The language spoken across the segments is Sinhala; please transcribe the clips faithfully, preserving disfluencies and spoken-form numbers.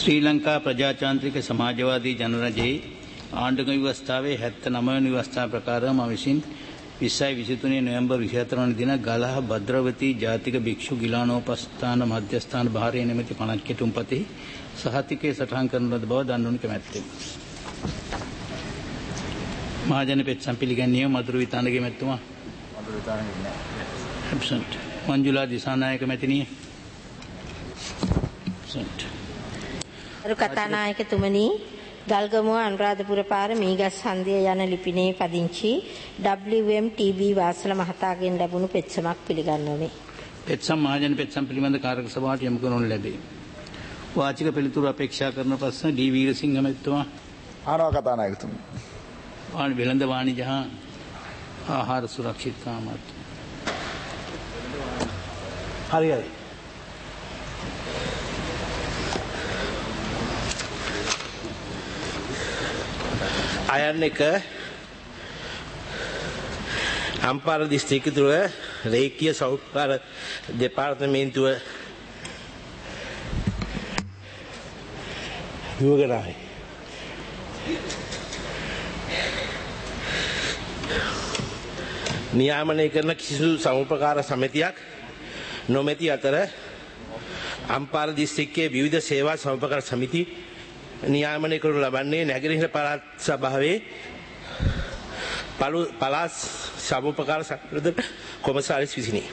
ශ්‍රී ලංකා ප්‍රජාතාන්ත්‍රික සමාජවාදී ජනරජයේ ආණ්ඩුක ව්‍යවස්ථාවේ හැත්තෑ නවය වෙනි ව්‍යවස්ථාව ප්‍රකාරව මා විසින් විස්සයි විසිතුනේ නොවැම්බර් විසිහතර වන දින ගලහ භද්‍රවතී ජාතික භික්ෂු ගිලානෝපස්ථාන මධ්‍යස්ථාන භාරය නැමැති පනත් කෙටුම්පතෙහි සහතිකයේ සටහන් කරන ලද බව දන්වනු කැමැත්තෙමි. මහජන පෙත්සම් පිළිගැනීම මధుර විතානගේ මැතිතුමා. මధుර විතානගේ නැහැ. Absent. මංජුලා දිසානායක මැතිණිය. Absent. අරු කතානායකතුමනි, ගල්ගමුව අනුරාධපුර පාර මීගස් හන්දිය යන ලිපිනේ පදිංචි ඩබ්ලිව් එම් ටී බී වාසල මහතාගෙන් ලැබුණු පෙත්සමක් පිළිගන්වමි. පෙත්සම් මහජන පෙත්සම් පිළිබඳ කාරක සභාවට යොමු කරනු ලැබේ. වාචික පිළිතුරු අපේක්ෂා කරන ප්‍රශ්න ඩී වීරසිංහ මැතිතුමා. ආනව කතානායකතුමනි. वाण विलंद वाणिज्य आहार सुरक्षित काम हरी हरी आयन එක අම්පාර දිස්ත්‍රික්ක තුළ රේඛීය සෞඛ්‍ය දෙපාර්තමේන්තුව යෝගනායි නියාමනය කරන කිසිදු සමුපකාර සමිතියක් නොමැති අතර අම්පාර දිස්ත්‍රික්කයේ විවිධ සේවා සමුපකාර සමිති නියාමනය කරනු ලබන්නේ නැගෙනහිර පළාත් සභාවේ පළාත් සමුපකාර සංවර්ධන කොමසාරිස් විසිනි.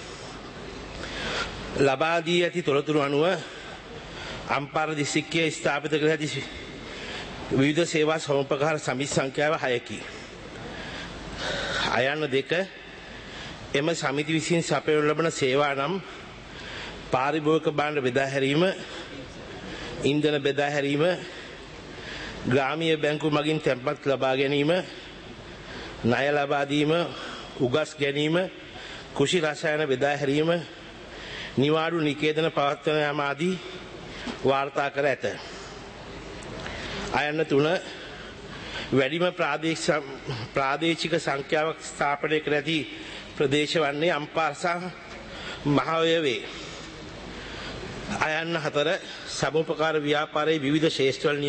ලබා දී ඇති තොරතුරු අනුව අම්පාර දිස්ත්‍රික්කයේ ස්ථාපිත කර ඇති විවිධ සේවා සමුපකාර සමිති සංඛ්‍යාව හයකි. අයන්න දෙක එම සමිති විසින් සපයනු ලබන සේවා නම් පාරිභෝගික භාණ්ඩ බෙදා හැරීම, ඉන්ධන බෙදා හැරීම, ග්‍රාමීය බැංකු මගින් තැන්පත් ලබා ගැනීම, ණය ලබා දීම, උගස් ගැනීම, කුෂි රසායන බෙදා හැරීම, නිවාඩු නිකේතන පවත්වන යාම ආදී වාර්තා කර ඇත. අයන්න තුන වැඩිම ප්‍රාදේශික සංඛ්‍යාවක් ස්ථාපනය කර ඇති ප්‍රදේශ වන්නේ අම්පාර සහ මහවැය වේ. අයන්න හතර සමුපකාර ව්‍යාපාරයේ විවිධ ශේෂ්ඨවල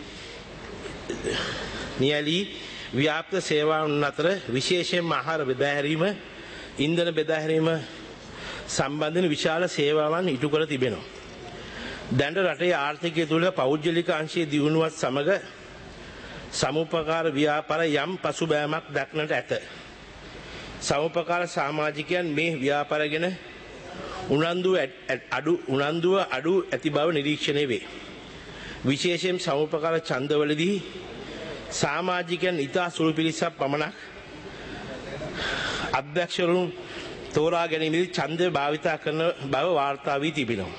නියැලී ව්‍යාප්ත සේවාවන් අතර විශේෂයෙන්ම ආහාර බෙදා හැරීම, ඉන්ධන බෙදා හැරීම සම්බන්ධන විශාල සේවාවන් ඉටු කර තිබෙනවා. දැන් රටේ ආර්ථිකය තුළ පෞද්ගලික අංශයේ දියුණුවත් සමග සමුපකාර ව්‍යාපාර යම් පසුබෑමක් දක්නට ඇත. සමුපකාර සමාජිකයන් මේ ව්‍යාපාර ගැන උනන්දුව අඩු උනන්දුව අඩු ඇති බව නිරීක්ෂණය වේ. විශේෂයෙන් සමුපකාර ඡන්දවලදී සමාජිකයන් ඉතා සුළු පිරිසක් පමණක් අධ්‍යක්ෂවරුන් තෝරා ගැනීමේදී ඡන්දය භාවිතා කරන බව වාර්තා වී තිබෙනවා.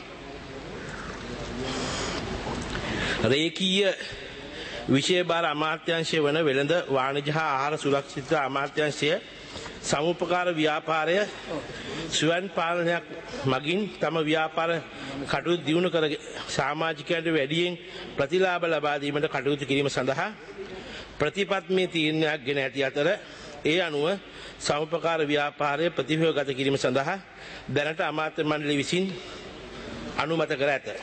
රේඛීය විශේෂ බාර අමාත්‍යාංශය වන වෙළඳ වාණිජ හා ආහාර සුරක්ෂිතතා අමාත්‍යාංශය සමුපකාර ව්‍යාපාරය ස්වයං පාලනයක් මගින් තම ව්‍යාපාර කටයුතු දියුණු කර සමාජිකයන්ට වැඩියෙන් ප්‍රතිලාභ ලබා දීමට කටයුතු කිරීම සඳහා ප්‍රතිපත්තිමය තීරණයක් ගෙන ඇති අතර ඒ අනුව සමුපකාර ව්‍යාපාරය ප්‍රතිව්‍යුහගත කිරීම සඳහා දැනට අමාත්‍ය මණ්ඩලය විසින් අනුමත කර ඇත.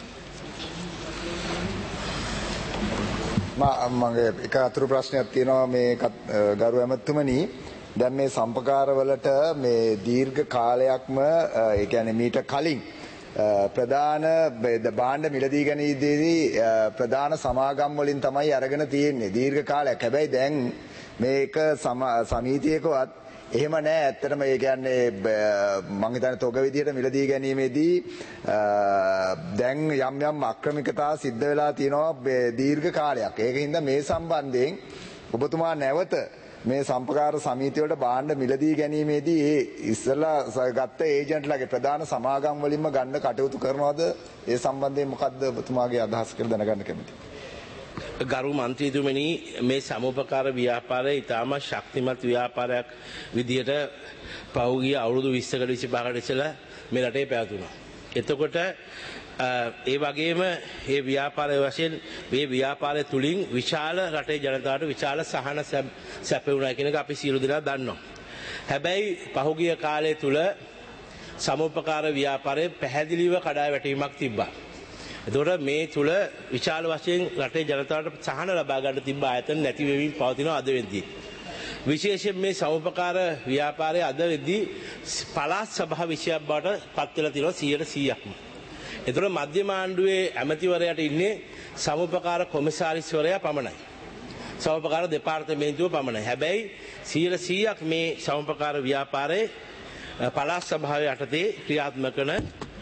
මගේ එක අතුරු ප්‍රශ්නයක් තියෙනවා මේ ගරු ඇමතුමනි. දැන් මේ සම්පකාරවලට මේ දීර්ඝ කාලයක්ම ඒ කියන්නේ මීට කලින් ප්‍රධාන භාණ්ඩ මිලදී ගැනීමේදී ප්‍රධාන සමාගම් වලින් තමයි අරගෙන තියෙන්නේ දීර්ඝ කාලයක්. හැබැයි දැන් මේක සමීතියකවත් එහෙම නෑ. ඇත්තටම ඒ කියන්නේ මම හිතන්නේ තොග විදියට මිලදී ගැනීමේදී දැන් යම් යම් අක්‍රමිකතා සිද්ධ වෙලා තියෙනවා දීර්ඝ කාලයක්. ඒකින්ද මේ සම්බන්ධයෙන් ඔබතුමා නැවත මේ සම්පකාර සමිතිය වලට භාණ්ඩ මිලදී ගැනීමේදී ඒ ඉස්සලා ගත්ත ඒජන්ට්ලාගේ ප්‍රධාන සමාගම් වලින්ම ගන්න කටයුතු කරනවද? ඒ සම්බන්ධයෙන් මොකද්ද ඔබතුමාගේ අදහස් කියලා දැනගන්න කැමතියි. ගරු මන්ත්‍රීතුමනි, මේ සමුපකාර ව්‍යාපාරය ඉතාම ශක්තිමත් ව්‍යාපාරයක් විදිහට පහුගිය අවුරුදු විස්සකට විසිපහකට ඉස්සෙල්ලා මේ රටේ පැවතුණා. එතකොට ඒ වගේම මේ ව්‍යාපාරය වශයෙන් මේ ව්‍යාපාරය තුලින් විශාල රටේ ජනතාවට විශාල සහන සැපුණා කියන එක අපි සියලු දෙනා දන්නවා. හැබැයි පහුගිය කාලය තුල සමුපකාර ව්‍යාපාරයේ පැහැදිලිව කඩා වැටීමක් තිබ්බා. එතකොට මේ තුල විශාල වශයෙන් රටේ ජනතාවට සහන ලබා ගන්න තිබ්බ ආයතන නැති වෙමින් පවතිනවා අද වෙද්දී. විශේෂයෙන් මේ සමුපකාර ව්‍යාපාරයේ අද වෙද්දී පළාත් සභා විෂයක් බවට පත් වෙලා තියෙනවා සියයට සීයක්ම. එතකොට මධ්‍යම ආණ්ඩුවේ ඇමතිවරයාට ඉන්නේ සමුපකාර කොමසාරිස්වරයා පමණයි. සමුපකාර දෙපාර්තමේන්තුව පමණයි. හැබැයි සියයට සීයක් මේ සමුපකාර ව්‍යාපාරයේ පළාත් සභාවේ යටතේ ක්‍රියාත්මක කරන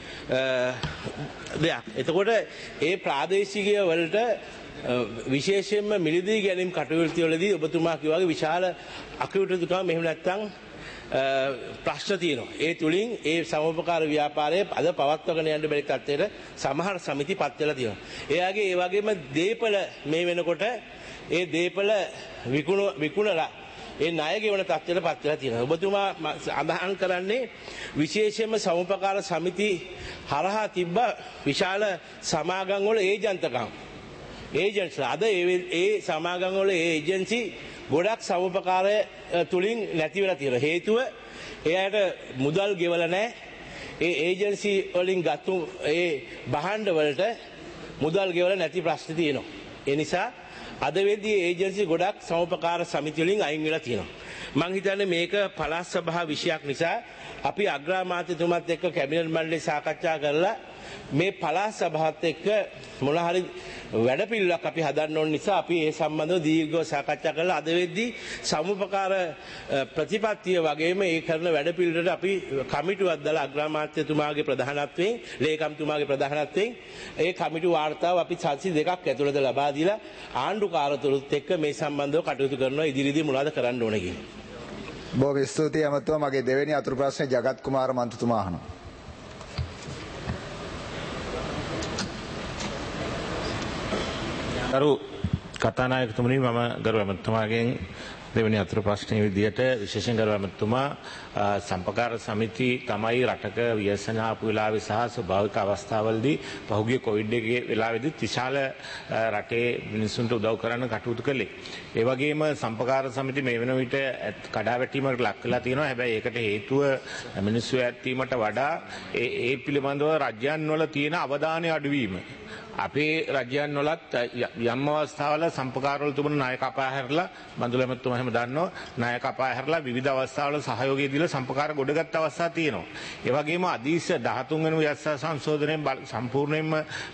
දෙයක්. එතකොට ඒ ප්‍රාදේශීය වලට විශේෂයෙන්ම මිලදී ගැනීම කටයුතු වලදී ඔබතුමා කිව්වාගේ විශාල අකටයුතුකම් මෙහෙම නැත්තම් ප්‍රශ්න තියෙනවා. ඒ තුලින් ඒ සමෝපකාර ව්‍යාපාරයේ අද පවත්වාගෙන යන්න බැරි තත්ත්වයට සමහර සමිති පත් වෙලා තියෙනවා. එයාගේ ඒ වගේම දීපල මේ වෙනකොට ඒ දීපල විකුණ විකුණලා ඒ ණය ගෙවන තත්ත්වයට පත් වෙලා තියෙනවා. ඔබතුමා අදහන් කරන්නේ විශේෂයෙන්ම සමෝපකාර සමිති හරහා තිබ්බ විශාල සමාගම් වල ඒජන්තකම් ඒජන්ට්ස්ලා අද ඒ සමාගම් වල ඒ ඒජන්සි ගොඩක් සමුපකාරය තුලින් නැති වෙලා තියෙනවා. හේතුව එයාට මුදල් ගෙවලා නැහැ. ඒ ඒජන්සි වලින් ගත්තු ඒ භාණ්ඩ වලට මුදල් ගෙවලා නැති ප්‍රශ්න තියෙනවා. ඒ නිසා අද වෙද්දී ඒජන්සි ගොඩක් සමුපකාර සමිති වලින් අයින් වෙලා තියෙනවා. මම හිතන්නේ මේක පළාත් සභා විෂයක් නිසා අපි අග්‍රාමාත්‍යතුමත් එක්ක කැබිනට් මණ්ඩලයේ සාකච්ඡා කරලා මේ පළාත් සභාවත් එක්ක මොන හරි වැඩපිළිවෙලක් අපි හදන්න ඕන නිසා අපි ඒ සම්බන්ධව දීර්ඝව සාකච්ඡා කරලා අද වෙද්දී සමුපකාර ප්‍රතිපත්තිය වගේම ඒ කරන වැඩපිළිවෙලට අපි කමිටුවක් දාලා අග්‍රාමාත්‍යතුමාගේ ප්‍රධානත්වයෙන් ලේකම්තුමාගේ ප්‍රධානත්වයෙන් ඒ කමිටු වාර්තාව අපි සති දෙකක් ඇතුළත ලබා දීලා ආණ්ඩුකාරතුරුත් එක්ක මේ සම්බන්ධව කටයුතු කරනවා ඉදිරියේදී මොනවද කරන්න ඕන කියලා. බොහොම ස්තුතියි අමතුමා. මගේ දෙවෙනි අතුරු ප්‍රශ්නේ ජගත් කුමාර මන්ත්‍රතුමා අහනවා. ගරු කතානායකතුමනි මම ගරු ඇමතුමාගෙන් දෙවෙනි අතුරු ප්‍රශ්නයේ විදිහට විශේෂයෙන් ගරු ඇමතුමා සම්පකාර සමිති තමයි රටක ව්‍යසන ආපු වෙලාවේ සහ ස්වභාවික අවස්ථාවලදී පහුගිය කොවිඩ් එකේ වෙලාවේදී විශාල රටේ මිනිසුන්ට උදව් කරන්න කටයුතු කළේ. ඒ වගේම සම්පකාර සමිති මේ වෙන විට කඩාවැටීමකට ලක් වෙලා තියෙනවා. හැබැයි ඒකට හේතුව මිනිස්සු ඇත්තීමට වඩා ඒ ඒ පිළිබඳව රජයන් වල තියෙන අවධානය අඩුවීම. අපේ රජයන් වලත් යම් අවස්ථාවල සම්පකාරවල තිබුණ නායක කපා හැරලා බඳුල එමෙතුමා එහෙම දන්නවා නායක කපා හැරලා විවිධ අවස්ථාවල සහයෝගය දීලා සම්පකාර ගොඩගත් අවස්ථා තියෙනවා. ඒ වගේම අදීස දහතුන් වෙනි ව්‍යවස්ථා සංශෝධනයෙන් සම්පූර්ණයෙන්ම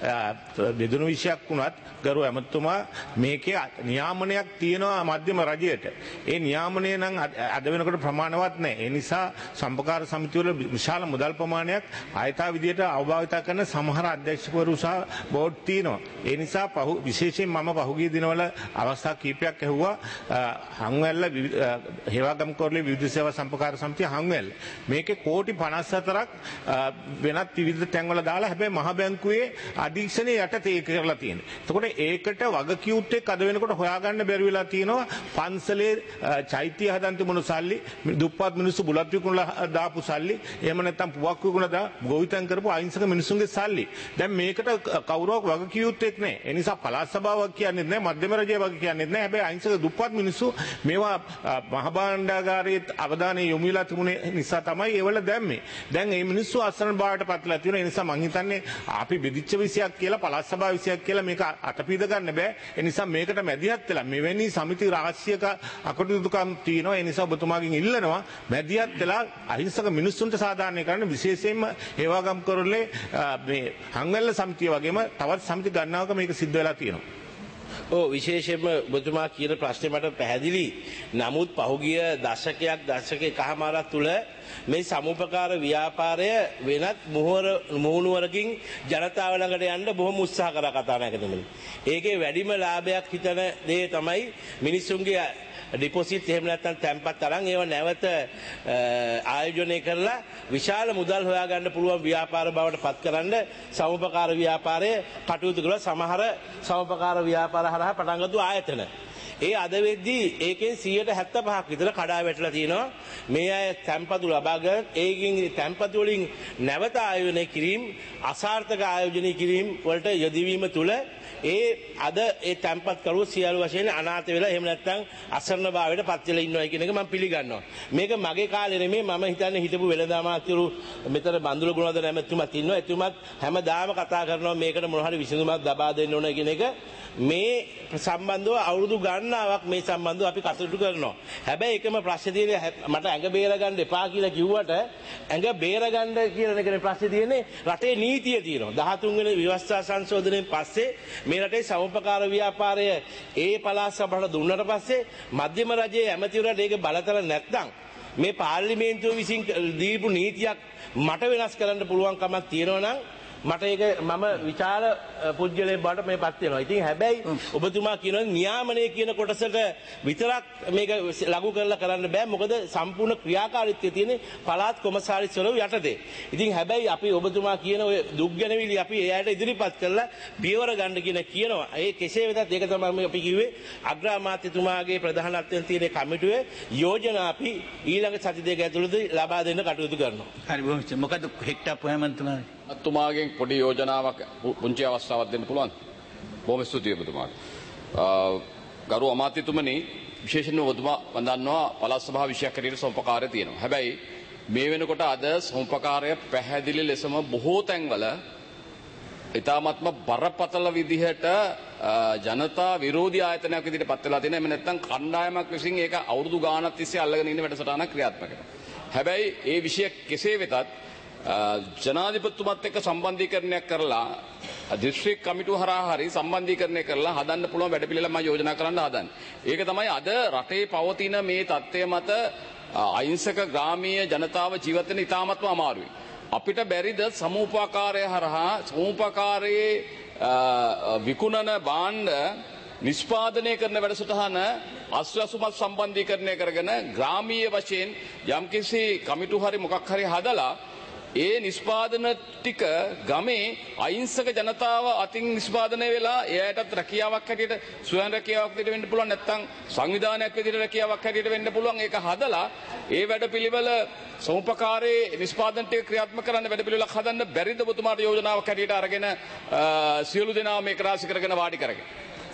බෙදුණු විෂයක් වුණත් ගරු එමෙතුමා මේකේ නියාමනයක් තියෙනවා මධ්‍යම රජයට. ඒ නියාමනය නම් අද වෙනකොට ප්‍රමාණවත් නැහැ. ඒ නිසා සම්පකාර සමිතිවල විශාල මුදල් ප්‍රමාණයක් ආයතා විදියට අවභාවිත කරන සමහර අධ්‍යක්ෂකවරු සහ බෝඩ් තියෙනවා. ඒ නිසා පහු විශේෂයෙන් මම පහුගිය දිනවල අවස්ථා කීපයක් ඇහුවා හංවැල්ල හේවාගම් කොරළේ විවිධ සේවා සම්පකාර සමිතිය හංවැල්ල. මේකේ කෝටි පනස් හතරක් වෙනත් විවිධ තැන්වල දාලා හැබැයි මහ බැංකුවේ අධීක්ෂණයේ යටතේ කරලා තියෙනවා. එතකොට ඒකට වගකියුත් එක්ක අද වෙනකොට හොයාගන්න බැරි වෙලා තියෙනවා. පන්සලේ චෛත්‍ය හදන්න තිබුණු සල්ලි, දුප්පත් මිනිස්සු බුලත් විකුණලා දාපු සල්ලි, එහෙම නැත්නම් පුවක් විකුණලා දා ගොවිතැන් කරපු අහිංසක මිනිස්සුන්ගේ සල්ලි. දැන් මේකට කවුරුවක් වගකියුත් එක්ක නැහැ. ඒ නිසා පළාත් සභාවක් කියන්නේ නැහැ, මධ්‍යම රජය වගේ කියන්නේ නැහැ. හැබැයි අහිංසක දුප්පත් මිනිස්සු මේවා මහ භාණ්ඩාගාරයේ අවධානය යොමු වෙලා තිබුණේ නිසා තමයි ඒවල දැම්මේ. දැන් මේ මිනිස්සු අසරණ බවට පත්ලා තියෙනවා. ඒ නිසා මං හිතන්නේ අපි බෙදිච්ච විෂයක් කියලා පළාත් සභාව විෂයක් කියලා මේක අතපීද ගන්න බෑ. ඒ නිසා මේකට මැදිහත් වෙලා මෙවැනි සමිති රාශියක අකටයුතුකම් තියෙනවා. ඒ නිසා ඔබතුමාගෙන් ඉල්ලනවා මැදිහත් වෙලා අහිංසක මිනිස්සුන්ට සාධාරණය කරන්න විශේෂයෙන්ම හේවාගම් කරොල්ලේ මේ හංවැල්ල සමිතිය වගේම තවත් සමිති ගණනාවක මේක සිද්ධ වෙලා තියෙනවා. ඔව් විශේෂයෙන්ම ඔබතුමා කියන ප්‍රශ්නේ මට පැහැදිලි. නමුත් පහුගිය දශකයක් දශක එකමාරක් තුල මේ සමුපකාර ව්‍යාපාරය වෙනත් මුහුර මුහුණුවරකින් ජනතාව ළඟට යන්න බොහොම උත්සාහ කරා කතානායකතුමනි. ඒකේ වැඩිම ලාභයක් හිතන දේ තමයි මිනිස්සුන්ගේ ඩිපොසිට් එහෙම නැත්නම් තැන්පත් අරන් ඒව නැවත ආයෝජනය කරලා විශාල මුදල් හොයාගන්න පුළුවන් ව්‍යාපාර බවට පත් කරන්න සමුපකාර ව්‍යාපාරයේ කටයුතු කළ සමහර සමුපකාර ව්‍යාපාර හරහා පටන් ගත්තු ආයතන. ඒ අද වෙද්දී ඒකෙන් සියයට හැත්තෑ පහක් විතර කඩා වැටලා තියෙනවා. මේ අය තැන්පතු ලබාගෙන ඒකින් තැන්පතු වලින් නැවත ආයෝජනය කිරීම අසාර්ථක ආයෝජනය කිරීම වලට යෙදවීම තුළ ඒ අද ඒ තැන්පත් කරුවෝ සියලු වශයෙන් අනාථ වෙලා එහෙම නැත්නම් අසරණ භාවයට පත් වෙලා ඉන්නවා කියන එක මම පිළිගන්නවා. මේක මගේ කාලේ නෙමෙයි මම හිතන්නේ හිටපු වෙළඳාමාත්‍යරු මෙතන බන්දුල ගුණවර්ධන ඇමතුමත් ඉන්නවා. එතුමත් හැමදාම කතා කරනවා මේකට මොන හරි විසඳුමක් ලබා දෙන්න ඕන කියන එක. මේ සම්බන්ධව අවුරුදු ගණනාවක් මේ සම්බන්ධව අපි කටයුතු කරනවා. හැබැයි එකම ප්‍රශ්නේ තියෙන්නේ මට ඇඟ බේර ගන්න එපා කියලා කිව්වට ඇඟ බේර ගන්න කියන එකනේ ප්‍රශ්නේ තියෙන්නේ. රටේ නීතිය තියෙනවා. දහතුන් වෙනි ව්‍යවස්ථා සංශෝධනයෙන් පස්සේ මේ රටේ සමූපකාර ව්‍යාපාරය ඒ පළාත් සභාවට දුන්නට පස්සේ මධ්‍යම රජයේ ඇමතිවරයාට ඒක බලතල නැත්නම් මේ පාර්ලිමේන්තුව විසින් දීපු නීතියක් මට වෙනස් කරන්න පුළුවන් කමක් තියෙනවා නම් මට ඒක මම විචාර පුජ්‍යලේ බවට මේ පත් වෙනවා. ඉතින් හැබැයි ඔබතුමා කියනවා නියාමනය කියන කොටසට විතරක් මේක ලඝු කරලා කරන්න බෑ. මොකද සම්පූර්ණ ක්‍රියාකාරීත්වය තියෙන්නේ පළාත් කොමසාරිස්වරු යටතේ. ඉතින් හැබැයි අපි ඔබතුමා කියන ඔය දුක් ගැනවිලි අපි එයාට ඉදිරිපත් කරලා පියවර ගන්න කියන කියනවා. ඒ කෙසේ වෙතත් ඒක තමයි අපි කිව්වේ අග්‍රාමාත්‍යතුමාගේ ප්‍රධානත්වයෙන් තියෙන කමිටුවේ යෝජනා අපි ඊළඟ සති දෙක ඇතුළතදී ලබා දෙන්න කටයුතු කරනවා. හරි බොහොම මොකද හෙක්ටර් පොයමන්තුමා අතුමාගෙන් පොඩි යෝජනාවක් පුංචි අවස්ථාවක් දෙන්න පුළුවන්. බොහොම ස්තුතියි ඔබතුමාට. ගරු අමාත්‍යතුමනි විශේෂයෙන්ම ඔබතුමා වඳන්නවා පළාත් සභාව විෂයක් හැටියට සම්පකාරය තියෙනවා. හැබැයි මේ වෙනකොට අද සම්පකාරය පැහැදිලි ලෙසම බොහෝ තැන්වල ඉතාමත්ම බරපතල විදිහට ජනතා විරෝධී ආයතනයක් විදිහට පත් වෙලා තියෙනවා. එහෙම නැත්නම් කණ්ඩායමක් විසින් ඒක අවුරුදු ගාණක් තිස්සේ අල්ලගෙන ඉන්න වැඩසටහනක් ක්‍රියාත්මක කරනවා. හැබැයි ඒ විෂය කෙසේ වෙතත් ජනාධිපතිතුමත් එක්ක සම්බන්ධීකරණයක් කරලා දිස්ත්‍රික් කමිටුව හරහා හරි සම්බන්ධීකරණය කරලා හදන්න පුළුවන් වැඩපිළිවෙල මම යෝජනා කරන්න හදන්නේ. ඒක තමයි අද රටේ පවතින මේ තත්ත්වය මත අහිංසක ග්‍රාමීය ජනතාව ජීවත් වෙන ඉතාමත්ම අමාරුයි. අපිට බැරිද සමූපාකාරය හරහා සමූපාකාරයේ විකුණන භාණ්ඩ නිෂ්පාදනය කරන වැඩසටහන අස්වැසුමත් සම්බන්ධීකරණය කරගෙන ග්‍රාමීය වශයෙන් යම්කිසි කමිටු හරි මොකක් හරි හදලා ඒ නිෂ්පාදන ටික ගමේ අහිංසක ජනතාව අතින් නිෂ්පාදනය වෙලා එයාටත් රැකියාවක් හැටියට ස්වයං රැකියාවක් විදිහට වෙන්න පුළුවන් නැත්නම් සංවිධානයක් විදිහට රැකියාවක් හැටියට වෙන්න පුළුවන්. ඒක හදලා ඒ වැඩපිළිවෙල සමුපකාරයේ නිෂ්පාදන ටික ක්‍රියාත්මක කරන්න වැඩපිළිවෙලක් හදන්න බැරිද ඔබතුමාට යෝජනාවක් හැටියට අරගෙන සියලු දෙනා මේක රාශි කරගෙන වාඩි කරගෙන.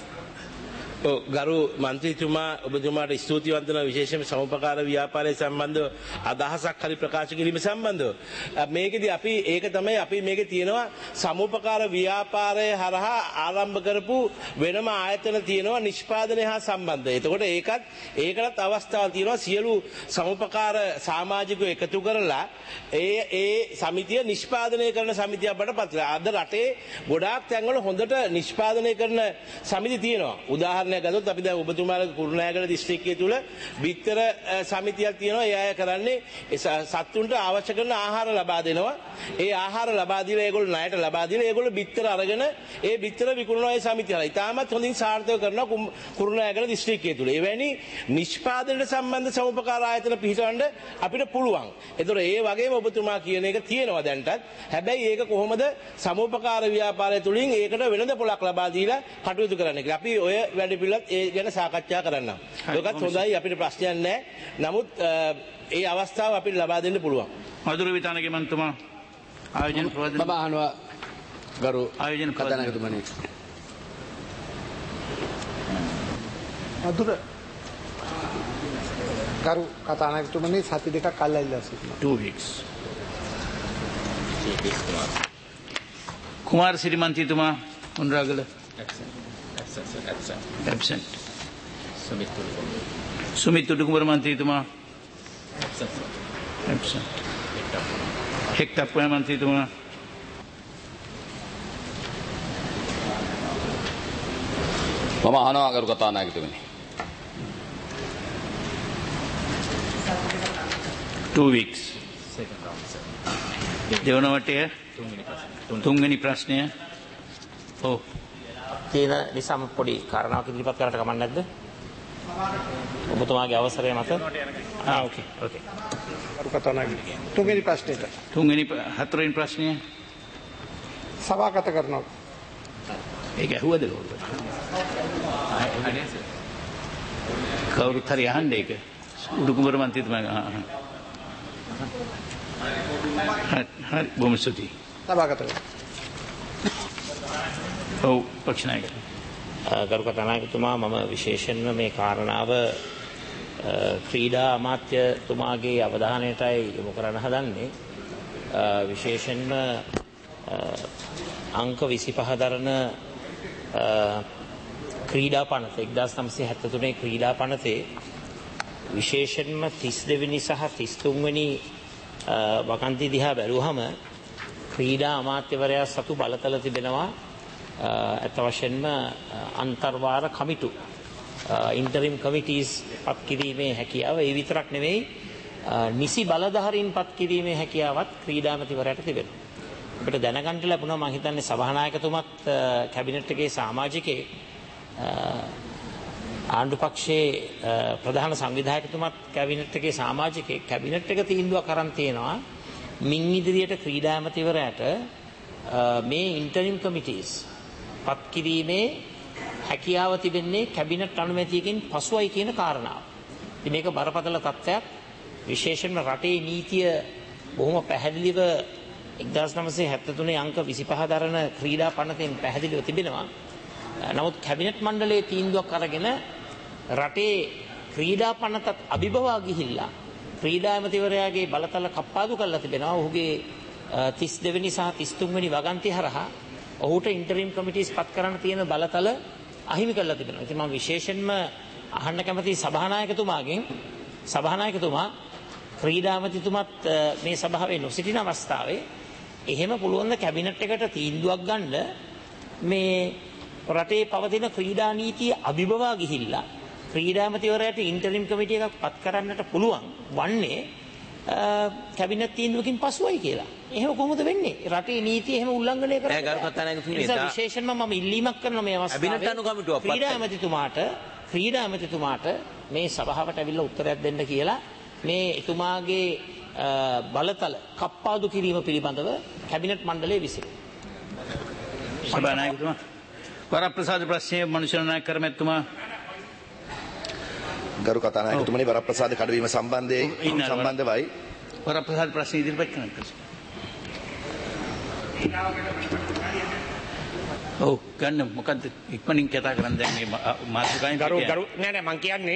ගරු මන්ත්‍රීතුමා ඔබතුමාට ස්තුතිවන්ත වෙනවා විශේෂයෙන්ම සමුපකාර ව්‍යාපාරය සම්බන්ධව අදහසක් හරි ප්‍රකාශ කිරීම සම්බන්ධව. මේකෙදි අපි ඒක තමයි අපි මේකේ තියෙනවා සමුපකාර ව්‍යාපාරය හරහා ආරම්භ කරපු වෙනම ආයතන තියෙනවා නිෂ්පාදනය හා සම්බන්ධ. එතකොට ඒකත් ඒකටත් අවස්ථාවක් තියෙනවා සියලු සමුපකාර සමාජිකයෝ එකතු කරලා ඒ ඒ සමිතිය නිෂ්පාදනය කරන සමිතියක් බවට පත් වෙලා. අද රටේ ගොඩාක් තැන්වල හොඳට නිෂ්පාදනය කරන සමිති තියෙනවා. උදාහරණ ගත්තොත් අපි දැන් ඔබතුමාලගේ කුරුණෑගල දිස්ත්‍රික්කයේ තුල බිත්තර සමිතියක් තියෙනවා. ඒ අය කරන්නේ සත්තුන්ට අවශ්‍ය කරන ආහාර ලබා දෙනවා. ඒ ආහාර ලබා දීලා ඒගොල්ලෝ ණයට ලබා දීලා ඒගොල්ලෝ බිත්තර අරගෙන ඒ බිත්තර විකුණනවා ඒ සමිතියලා. ඉතාමත් හොඳින් සාර්ථක කරනවා කුරුණෑගල දිස්ත්‍රික්කයේ තුල. එවැනි නිෂ්පාදනයට සම්බන්ධ සමුපකාර ආයතන පිහිටවන්න අපිට පුළුවන්. ඒතකොට ඒ වගේම ඔබතුමා කියන එක තියෙනවා දැන්ටත්. හැබැයි ඒක කොහොමද සමුපකාර ව්‍යාපාරය තුලින් ඒකට වෙළඳ පොලක් ලබා දීලා කටයුතු කරන්න කියලා. අපි ඔය වැඩ පිළිවෙලත් ඒ ගැන සාකච්ඡා කරන්න. ඒකත් හොඳයි අපිට ප්‍රශ්නයක් නැහැ. නමුත් ඒ අවස්ථාව අපිට ලබා දෙන්න පුළුවන්. මధుර විතානගේ මන්තුමා ආයෝජන ප්‍රවේදන මම අහනවා ගරු ආයෝජන කතානායකතුමනි. මధుර ගරු කතානායකතුමනි සති දෙකක් අල්ලලා සිටිනවා. two weeks. කුමාර සිරි මන්ත්‍රීතුමා උන්රාගල absent. Sumit Tudukumar මන්ත්‍රීතුමා absent. හෙක්ටර් පොය මන්ත්‍රීතුමා මම අහනවා ගරු කතානායකතුමනි. two weeks. දෙවන වටය තුන්වෙනි ප්‍රශ්නය. ඔව් තියෙන නිසාම පොඩි කාරණාවක් ඉදිරිපත් කරන්නට කමක් නැද්ද? ඔබතුමාගේ අවසරය මත. ආ ඕකේ ඕකේ. කරු කතානායක තුන්වෙනි ප්‍රශ්නෙට. තුන්වෙනි හතරවෙනි ප්‍රශ්නය සභාගත කරනවා. ඒක ඇහුවද කවුරුද? කවුරුත් හරි අහන්න ඒක. උඩුකුඹර මන්ත්‍රීතුමා අහන්න. හරි බොහොම ස්තුතියි. සභාගත කරනවා. ඔව් පක්ෂ නායක. ගරු කතානායකතුමා මම විශේෂයෙන්ම මේ කාරණාව ක්‍රීඩා අමාත්‍යතුමාගේ අවධානයටයි යොමු කරන්න හදන්නේ. විශේෂයෙන්ම අංක විසිපහ දරන ක්‍රීඩා පනත එක්දාස් නවසිය හැත්තෑ තුනේ ක්‍රීඩා පනතේ විශේෂයෙන්ම තිස් දෙවෙනි සහ තිස් තුන්වෙනි වකන්ති දිහා බැලුවහම ක්‍රීඩා අමාත්‍යවරයා සතු බලතල තිබෙනවා ඇත්ත වශයෙන්ම අන්තර්වාර කමිටු ඉන්ටරිම් කමිටීස් පත් කිරීමේ හැකියාව ඒ විතරක් නෙවෙයි නිසි බලධාරීන් පත් කිරීමේ හැකියාවත් ක්‍රීඩා අමාත්‍යවරයාට තිබෙනවා. අපිට දැනගන්න ලැබුණා මම හිතන්නේ සභානායකතුමත් කැබිනට් එකේ සමාජිකයෙක් ආණ්ඩු පක්ෂයේ ප්‍රධාන සංවිධායකතුමත් කැබිනට් එකේ සමාජිකයෙක් කැබිනට් එක තීන්දුවක් අරන් තියෙනවා මින් ඉදිරියට ක්‍රීඩා අමාත්‍යවරයාට මේ ඉන්ටරිම් කමිටීස් පත් කිරීමේ හැකියාව තිබෙන්නේ කැබිනට් අනුමැතියකින් පසුයි කියන කාරණාව. ඉතින් මේක බරපතල තත්ත්වයක්. විශේෂයෙන්ම රටේ නීතිය බොහොම පැහැදිලිව එක්දාස් නවසිය හැත්තෑ තුනේ අංක විසිපහ දරන ක්‍රීඩා පනතෙන් පැහැදිලිව තිබෙනවා. නමුත් කැබිනට් මණ්ඩලයේ තීන්දුවක් අරගෙන රටේ ක්‍රීඩා පනතත් අභිබවා ගිහිල්ලා ක්‍රීඩා ඇමතිවරයාගේ බලතල කප්පාදු කරලා තිබෙනවා. ඔහුගේ තිස් දෙවෙනි සහ තිස් තුන්වෙනි වගන්ති හරහා ඔහුට ඉන්ටරිම් කමිටීස් පත් කරන්න තියෙන බලතල අහිමි කරලා තිබෙනවා. ඉතින් මම විශේෂයෙන්ම අහන්න කැමති සභානායකතුමාගෙන් සභානායකතුමා ක්‍රීඩා ඇමතිතුමත් මේ සභාවේ නොසිටින අවස්ථාවේ එහෙම පුළුවන් ද කැබිනට් එකට තීන්දුවක් ගන්න මේ රටේ පවතින ක්‍රීඩා නීතිය අභිබවා ගිහිල්ලා ක්‍රීඩා ඇමතිවරයාට ඉන්ටරිම් කමිටි එකක් පත් කරන්නට පුළුවන් වන්නේ කැබිනට් තීන්දුවකින් පසුයි කියලා. එහෙම කොහොමද වෙන්නේ? රටේ නීතිය එහෙම උල්ලංඝනය කරන්නේ. නෑ ගරු කතානායකතුමනි ඒ විශේෂයෙන්ම මම ඉල්ලීමක් කරන මේ අවස්ථාවේ කැබිනට් අනුගමනය ක්‍රීඩා ඇමතිතුමාට ක්‍රීඩා ඇමතිතුමාට මේ සභාවට ඇවිල්ලා උත්තරයක් දෙන්න කියලා මේ එතුමාගේ බලතල කප්පාදු කිරීම පිළිබඳව කැබිනට් මණ්ඩලයේ විසින්. සභානායකතුමා වරප්‍රසාද ප්‍රශ්නයේ මනුෂ්‍ය නායක කර්මතුමා ගරු කතානායකතුමනි වරප්‍රසාද කඩවීම සම්බන්ධයෙන් සම්බන්ධවයි වරප්‍රසාද ප්‍රශ්න ඉදිරිපත් කරන්න. ඔව් ගන්න මොකද්ද ඉක්මනින් කතා කරන්න දැන් මේ මාතෘකාවෙන් ගරු ගරු නෑ නෑ මං කියන්නේ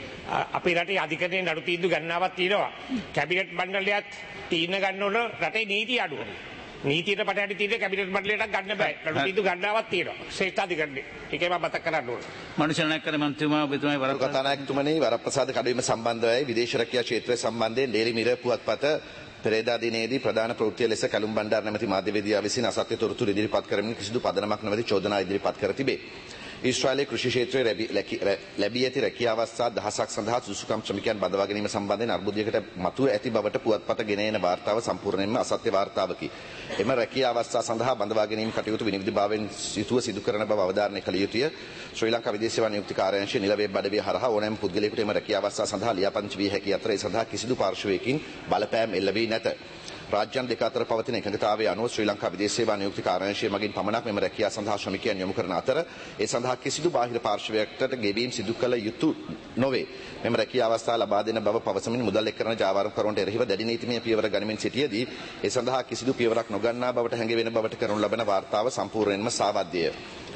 අපේ රටේ අධිකරණයේ නඩු තීන්දුව ගන්නාවක් තියෙනවා. කැබිනට් මණ්ඩලයත් තීරණ ගන්න ඕන රටේ නීති අඩුව. නීතියට පටහැටි තීරණ කැබිනට් මණ්ඩලයට ගන්න බෑ. නඩු තීන්දුව ගන්නාවක් තියෙනවා. ශ්‍රේෂ්ඨ අධිකරණේ. ඒකේ මම මතක් කරන්න ඕන. මනුෂ්‍ය නායක කර්මතුමා ඔබතුමායි වරප්‍රසාද කතානායකතුමනි වරප්‍රසාද කඩවීම සම්බන්ධවයි විදේශ රැකියා ක්ෂේත්‍රය සම්බන්ධයෙන් ඩේලි මිරර් පුවත්පත පෙරේදා දිනේදී ප්‍රධාන ප්‍රවෘත්තිය ලෙස කැලුම් බණ්ඩාර නැමැති මාධ්‍යවේදියා විසින් අසත්‍ය තොරතුරු ඉදිරිපත් කරමින් කිසිදු පදනමක් නැමැති චෝදනා ඉදිරිපත් කර තිබේ. ඊශ්‍රායලයේ කෘෂි ක්ෂේත්‍රයේ ලැබී ඇති රැකියා අවස්ථා දහසක් සඳහා සුසුකම් ශ්‍රමිකයන් බඳවා ගැනීම සම්බන්ධයෙන් අර්බුදයකට මතුව ඇති බවට පුවත්පත ගෙන එන වාර්තාව සම්පූර්ණයෙන්ම අසත්‍ය වාර්තාවකි. එම රැකියා අවස්ථා සඳහා බඳවා ගැනීම කටයුතු විනිවිදභාවයෙන් යුතුව සිදු කරන බව අවධාරණය කළ යුතුය. ශ්‍රී ලංකා විදේශ සේවා නියුක්ති කාර්යාංශයේ නිල වෙබ් අඩවිය හරහා ඕනෑම පුද්ගලයෙකුට එම රැකියා අවස්ථා සඳහා ලියාපදිංචි විය හැකි අතර ඒ සඳහා කිසිදු පාර්ශවයකින් බලපෑම් එල්ල වී නැත. රාජ්‍යන් දෙක අතර පවතින එකඟතාවය අනුව ශ්‍රී ලංකා විදේශ සේවා නියුක්ති කාර්යාංශය මගින් පමණක් මෙම රැකියා සඳහා ශ්‍රමිකයන් යොමු කරන අතර ඒ සඳහා කිසිදු බාහිර පාර්ශවයකට ගෙවීම් සිදු කළ යුතු නොවේ. මෙම රැකියා අවස්ථා ලබා දෙන බව පවසමින් මුදල් එක් කරන ජාවාරම්කරුවන්ට එරෙහිව දැඩි නීතිමය පියවර ගනිමින් සිටියේදී ඒ සඳහා කිසිදු පියවරක් නොගන්නා බවට හැඟවෙන බවට කරනු ලබන වාර්තාව සම්පූර්ණයෙන්ම සාවද්‍යය.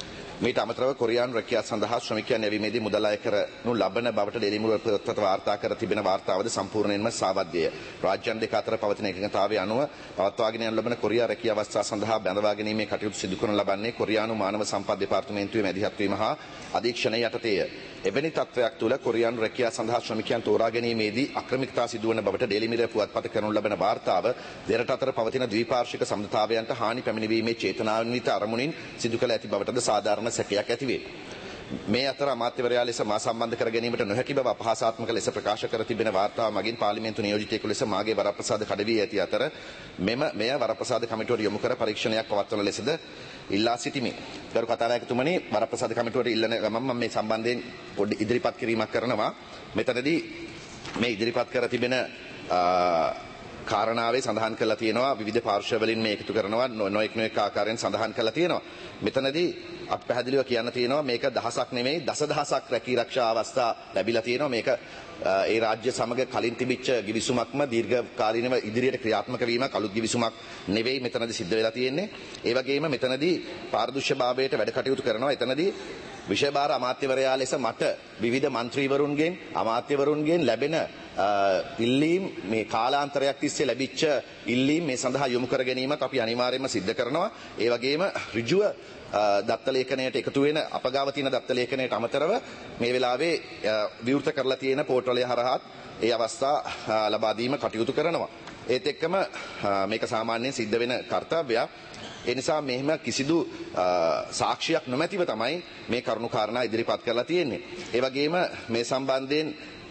මීට අමතරව කොරියානු රැකියා සඳහා ශ්‍රමිකයන් යැවීමේදී මුදල් අය කරනු ලබන බවට ඩේලි මිරර් පුවත්පත වාර්තා කර තිබෙන වාර්තාවද සම්පූර්ණයෙන්ම සාවද්‍යය. රාජ්‍යන් දෙක අතර පවතින එකඟතාවය අනුව පවත්වාගෙන යනු ලබන කොරියා රැකියා අවස්ථා සඳහා බැඳවා ගැනීමේ කටයුතු සිදු කරනු ලබන්නේ කොරියානු මානව සම්පත් දෙපාර්තමේන්තුවේ මැදිහත් වීම හා අධීක්ෂණය යටතේය. එවැනි තත්ත්වයක් තුළ කොරියානු රැකියා සඳහා ශ්‍රමිකයන් තෝරා ගැනීමේදී අක්‍රමිකතා සිදුවන බවට ඩේලි මිරර් පුවත්පත කරනු ලබන වාර්තාව දෙරට අතර පවතින ද්විපාර්ශ්වික සම්බන්ධතාවයන්ට හානි පැමිණීමේ චේතනාන්විත අරමුණින් සිදු කළ ඇති බවටද සාධාරණ සැකයක් ඇතිවේ. මේ අතර අමාත්‍යවරයා ලෙස මා සම්බන්ධ කර ගැනීමට නොහැකි බව අපහාසාත්මක ලෙස ප්‍රකාශ කර තිබෙන වාර්තාව මගින් පාර්ලිමේන්තු නියෝජිතයෙකු ලෙස මාගේ වරප්‍රසාද කඩවී ඇති අතර මෙම මෙය වරප්‍රසාද කමිටුවට යොමු කර පරීක්ෂණයක් පවත්වන ලෙසද ඉල්ලා සිටිමි. ගරු කතානායකතුමනි වරප්‍රසාද කමිටුවට ඉල්ලන ගමන් මම මේ සම්බන්ධයෙන් පොඩි ඉදිරිපත් කිරීමක් කරනවා. මෙතනදී මේ ඉදිරිපත් කර තිබෙන කාරණාවේ සඳහන් කරලා තියෙනවා විවිධ පාර්ශ්ව වලින් මේ එකතු කරනවා නොඑක් නොඑක් ආකාරයෙන් සඳහන් කරලා තියෙනවා. මෙතනදී අපි පැහැදිලිව කියන්න තියෙනවා මේක දහසක් නෙමෙයි දසදහසක් රැකී ආරක්ෂා අවස්ථා ලැබිලා තියෙනවා. මේක ඒ රාජ්‍ය සමග කලින් තිබිච්ච ගිවිසුමක්ම දීර්ඝ කාලීනව ඉදිරියට ක්‍රියාත්මක වීමක් අලුත් ගිවිසුමක් නෙවෙයි මෙතනදී සිද්ධ වෙලා තියෙන්නේ. ඒ වගේම මෙතනදී පාරදෘශ්‍යභාවයට වැඩ කටයුතු කරනවා. එතනදී විෂයභාර අමාත්‍යවරයා ලෙස මට විවිධ മന്ത്രിවරුන්ගෙන් අමාත්‍යවරුන්ගෙන් ලැබෙන ඉල්ලීම් මේ කාලාන්තරයක් තිස්සේ ලැබිච්ච ඉල්ලීම් මේ සඳහා යොමු කර ගැනීමත් අපි අනිවාර්යයෙන්ම සිද්ධ කරනවා. ඒ වගේම ඍජුව දත්ත ලේඛනයට එකතු වෙන අපගාව තියෙන දත්ත ලේඛනයට අමතරව මේ වෙලාවේ විවෘත කරලා තියෙන පෝර්ටලය හරහාත් ඒ අවස්ථා ලබා දීම කටයුතු කරනවා. ඒත් එක්කම මේක සාමාන්‍යයෙන් සිද්ධ වෙන කර්තව්‍යයක්. ඒ නිසා මෙහෙම කිසිදු සාක්ෂියක් නොමැතිව තමයි මේ කරුණු කාරණා ඉදිරිපත් කරලා තියෙන්නේ. ඒ වගේම මේ සම්බන්ධයෙන්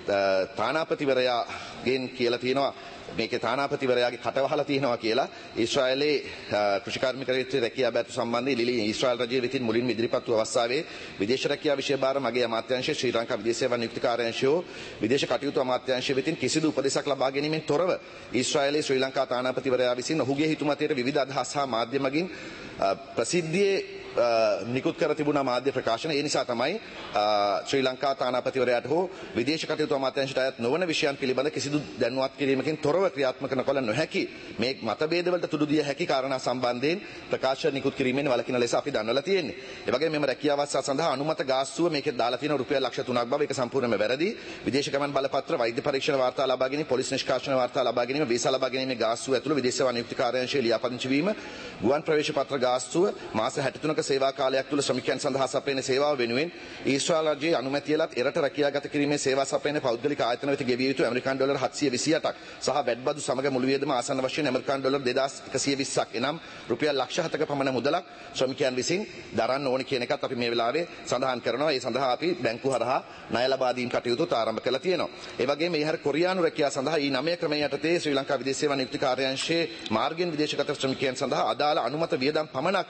තානාපතිවරයාගෙන් කියලා තියෙනවා මේකේ තානාපතිවරයාගේ කටවහලා තියෙනවා කියලා. ඊශ්‍රායලයේ කෘෂිකාර්මික රැකියා රැකියා බැතු සම්බන්ධයෙන් ලිලි ඊශ්‍රායල් රජය විසින් මුලින්ම ඉදිරිපත් වූ අවස්ථාවේ විදේශ රැකියා විෂය භාර මගේ අමාත්‍යාංශය ශ්‍රී ලංකා විදේශ සේවා නියුක්ති කාර්යාංශය විදේශ කටයුතු අමාත්‍යාංශය වෙතින් කිසිදු උපදෙසක් ලබා ගැනීමෙන් තොරව ඊශ්‍රායලයේ ශ්‍රී ලංකා තානාපතිවරයා විසින් ඔහුගේ හිතුමතයට විවිධ අදහස් හා මාධ්‍ය මගින් ප්‍රසිද්ධියේ නිකුත් කර තිබුණ මාධ්‍ය ප්‍රකාශන. ඒ නිසා තමයි ශ්‍රී ලංකා තානාපතිවරයාට හෝ විදේශ කටයුතු අමාත්‍යාංශයට අයත් නොවන විෂයන් පිළිබඳ කිසිදු දැනුවත් කිරීමකින් තොරව ක්‍රියාත්මක නොකළ නොහැකි මේ මතභේදවලට තුඩු දිය හැකි කාරණා සම්බන්ධයෙන් ප්‍රකාශ නිකුත් කිරීමෙන් වළකින ලෙස අපි දන්වලා තියෙන්නේ. ඒ වගේම මෙම රැකියාව සඳහා අනුමත ගාස්තුව මේකේ දාලා තියෙන රුපියල් ලක්ෂ තුනක් බව ඒක සම්පූර්ණයෙන්ම වැරදි. විදේශ ගමන් බලපත්‍ර, වෛද්‍ය පරීක්ෂණ වාර්තා ලබා ගැනීම, පොලිස් නිෂ්කාශන වාර්තා ලබා ගැනීම, වීසා ලබා ගැනීමේ ගාස්තුව ඇතුළු විදේශ සේවා නියුක්ති කාර්යාංශයේ ලියාපදිංචි වීම, ගුවන් ප්‍රවේශ පත්‍ර ගාස්තුව, මාස හැට තුනක සේවා කාලයක් තුළ ශ්‍රමිකයන් සඳහා සපයන සේවාව වෙනුවෙන් ඊශ්‍රායල් රජයේ අනුමැතියලත් එරට රැකියාගත කිරීමේ සේවා සපයන පෞද්ගලික ආයතන වෙත ගෙවිය යුතු ඇමරිකන් ඩොලර් හත්සිය විසිඅටක් සහ වැට් බදු සමග මුළු වියදම ආසන්න වශයෙන් ඇමරිකන් ඩොලර් දෙදාස් එකසිය විස්සක් එනම් රුපියල් ලක්ෂ හතක පමණ මුදලක් ශ්‍රමිකයන් විසින් දරන්න ඕනි කියන එකත් අපි මේ වෙලාවේ සඳහන් කරනවා. ඒ සඳහා අපි බැංකුව හරහා ණය ලබා දීම් කටයුතු ආරම්භ කළා තියෙනවා. ඒ වගේම මේ හර කොරියානු රැකියාව සඳහා ඊ නවය ක්‍රමය යටතේ ශ්‍රී ලංකා විදේශ සේවා නියුක්ති කාර්යාංශයේ මාර්ගයෙන් විදේශගත ශ්‍රමිකයන් සඳහා අදාළ අනුමත වියදම් පමණක්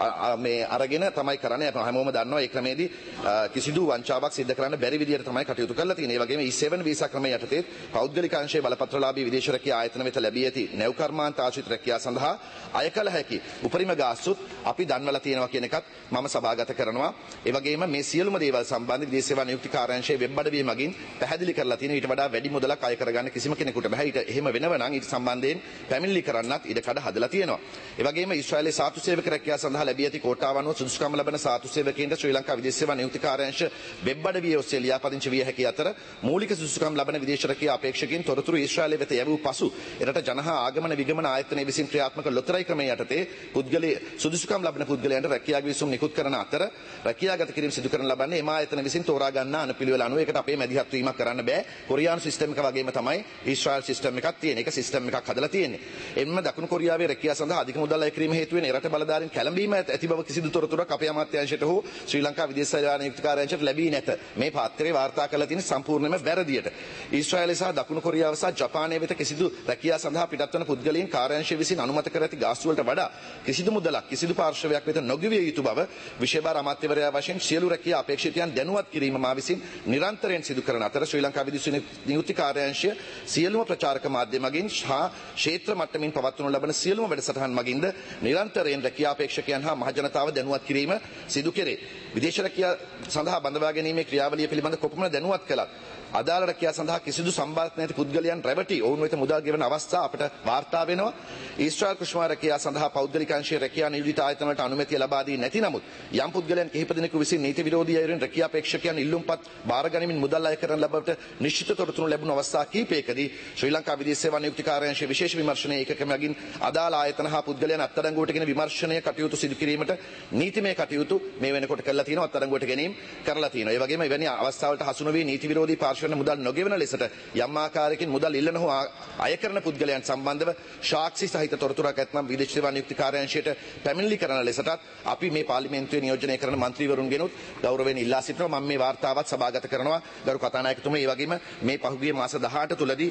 මේ අරගෙන තමයි කරන්නේ. අපි හැමෝම දන්නවා ඒ ක්‍රමයේදී කිසිදු වංචාවක් සිද්ධ කරන්න බැරි විදියට තමයි කටයුතු කරලා තියෙන්නේ. ඒ වගේම ඊ සෙවන් වීසා ක්‍රමය යටතේ පෞද්ගලික අංශයේ බලපත්‍රලාභී විදේශ රැකියා ආයතන වෙත ලැබී ඇති නැව් කර්මාන්ත ආශ්‍රිත රැකියාව සඳහා අය කළ හැකි උපරිම ගාස්තුත් අපි දන්වලා තියෙනවා කියන එකත් මම සභාගත කරනවා. ඒ වගේම මේ සියලුම දේවල් සම්බන්ධ විදේශ සේවා නියුක්ති කාර්යාංශයේ වෙබ් අඩවිය මගින් පැහැදිලි කරලා තියෙනවා. ඊට වඩා වැඩි මුදලක් අය කරගන්න කිසිම කෙනෙකුට බෑ. ඊට එහෙම වෙනව නම් ඊට සම්බන්ධයෙන් පැමිණිලි කරන්නත් ඉඩ කඩ හදලා තියෙනවා. ඒ වගේම ඊශ්‍රායලයේ සාතු සේවක රැකියාව සඳහා ලැබී ඇති කෝටාව අනුව සුදුසුකම් ලබන සාතු සේවකයන්ට ශ්‍රී ලංකා විදේශ සේවා නියුක්ති කාර්යාංශ වෙබ් අඩවිය ඔස්සේ ලියාපදිංචි විය හැකි අතර මූලික සුදුසුකම් ලබන විදේශ රැකියා අපේක්ෂකයන් තොරතුරු ඊශ්‍රායලය වෙත යැවූ පසු එරට ජනහා ආගමන විගමන ආයතනයේ විසින් ක්‍රියාත්මක ලොතරැයි ක්‍රමය යටතේ පුද්ගලයේ සුදුසුකම් ලබන පුද්ගලයන්ට රැකියා විසුම් නිකුත් කරන අතර රැකියාගත කිරීම සිදු කරන ලබන්නේ එම ආයතන විසින් තෝරා ගන්නා අනුපිළිවෙල අනුව ඒකට අපේ මැදිහත් වීමක් කරන්න බෑ. කොරියානු සිස්ටම් එක වගේම තමයි ඊශ්‍රායල් සිස්ටම් එකක් තියෙන. ඒක සිස්ටම් එකක් හදලා තියෙන්නේ. එන්න දකුණු කොරියාවේ රැකියාව සඳහා අධික මුදල් අය කිරීම හේතුවෙන් එරට බලධාරීන් කැළඹීම ඇති බව කිසිදු තොරතුරක් අපේ අමාත්‍යාංශයට හෝ ශ්‍රී ලංකා විදේශ සේවා නියුක්ති කාර්යාංශයට ලැබී නැත. මේ පාත්‍රයේ වාර්තා කරලා තියෙන සම්පූර්ණයෙන්ම වැරදියට. ඊශ්‍රායලය සහ දකුණු කොරියාව සහ ජපානය වෙත කිසිදු රැකියාව සඳහා පිටත්වන පුද්ගලයන් කාර්යාංශය විසින් අනුමත කර ඇති ගාස්තු වලට වඩා කිසිදු මුදලක් කිසිදු පාර්ශවයක් වෙත නොගෙවිය යුතු බව විශේෂ අමාත්‍යවරයා වශයෙන් සියලු රැකියා අපේක්ෂිතයන් දැනුවත් කිරීම මා විසින් නිරන්තරයෙන් සිදු කරන අතර ශ්‍රී ලංකා විදේශ නියුක්ති කාර්යාංශය සියලුම ප්‍රචාරක මාධ්‍ය මගින් සහ ක්ෂේත්‍ර මට්ටමින් පවත්වනු ලබන සියලුම වැඩසටහන් මගින්ද නිරන්තරයෙන් රැකියා අපේක්ෂකයන් හා මහජනතාව දැනුවත් කිරීම සිදු කෙරේ. විදේශ රැකියාව සඳහා බඳවා ගැනීමේ ක්‍රියාවලිය පිළිබඳ කොපමණ දැනුවත් කළත් අදාළ රැකියාව සඳහා කිසිදු සම්බන්ධ නැති පුද්ගලයන් රැවටි ඔවුන් වෙත මුදල් ගෙවන අවස්ථා අපට වාර්තා වෙනවා. ඊශ්‍රායල් කෘෂිමාර රැකියාව සඳහා පෞද්ගලික අංශයේ රැකියා නියෝජිත ආයතන වලට අනුමැතිය ලබා දී නැති නමුත් යම් පුද්ගලයන් කිහිප දෙනෙකු විසින් නීති විරෝධී අයුරින් රැකියා අපේක්ෂකයන් ඉල්ලුම්පත් බාර ගැනීමෙන් මුදල් අය කරන ලබවට නිශ්චිත තොරතුරු ලැබුණු අවස්ථා කිහිපයකදී ශ්‍රී ලංකා විදේශ සේවා නියුක්ති කාර්යාංශයේ විශේෂ විමර්ශන ඒකකමකින් අදාළ ආයතන හා පුද්ගලයන් අත්අඩංගුවට ගෙන විමර්ශනය කටයුතු සිදු කිරීමට නීතිමය කටයුතු මේ වෙනකොට කරලා තියෙනවා. අත්අඩංගුවට ගැනීම කරලා තියෙනවා. ඒ වගේම එවැනි අවස්ථාවලට හසු නොවී නීති විරෝධී පාර්ශ්වයන් මුදල් නොගෙවන ලෙසට යම් ආකාරයකින් මුදල් ඉල්ලන හෝ අය කරන පුද්ගලයන් සම්බන්ධව සාක්ෂි සහිත තොරතුරක් ඇතනම් විදේශ සේවා නියුක්ති කාර්යාංශයට පැමිණිලි කරන ලෙසටත් අපි මේ පාර්ලිමේන්තුවේ නියෝජනය කරන මන්ත්‍රීවරුන්ගෙනුත් ගෞරවයෙන් ඉල්ලා සිටිනවා. මම මේ වාර්තාවත් සභාගත කරනවා. ගරු කතානායකතුමා, ඒ වගේම මේ පහුගිය මාස දහඅට තුලදී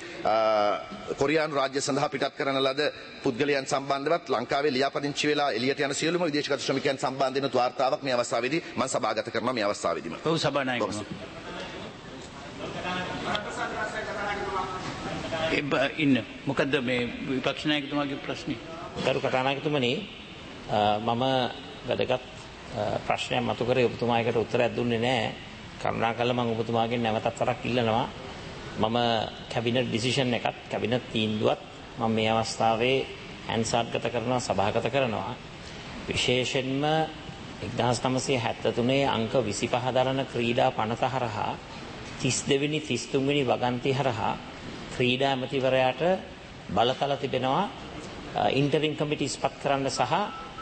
කොරියානු රාජ්‍ය සඳහා පිටත් කරන ලද පුද්ගලයන් සම්බන්ධවත් ලංකාවේ ලියාපදිංචි වෙලා එළියට යන සියලුම විදේශගත ශ්‍රමිකයන් සම්බන්ධයෙන් වාර්තාවක් මේ අවස්ථාවේදී මම සභාගත කරනවා. මේ අවස්ථාවේදීම ඔව් සභානායකතුමා ඉන්න මොකද්ද මේ විපක්ෂ නායකතුමාගේ ප්‍රශ්නේ? ගරු කතානායකතුමනි මම වැදගත් ප්‍රශ්නයක් මතු කරේ ඔබතුමායකට උත්තරයක් දුන්නේ නැහැ. කරුණාකරලා මම ඔබතුමාගෙන් නැවතත් වරක් ඉල්ලනවා. මම කැබිනට් ඩිසිෂන් එකත් කැබිනට් තීන්දුවත් මම මේ අවස්ථාවේ හැන්සාර්ගත කරනවා සභාගත කරනවා. විශේෂයෙන්ම එක්දහස් නවසිය හැත්තෑ අංක විසිපහ දරන ක්‍රීඩා පනත හරහා තිස් දෙවෙනි තිස් තුන්වෙනි වගන්ති හරහා ක්‍රීඩා ඇමතිවරයාට බලතල තිබෙනවා ඉන්ටරිම් කමිටීස් පත් කරන්න සහ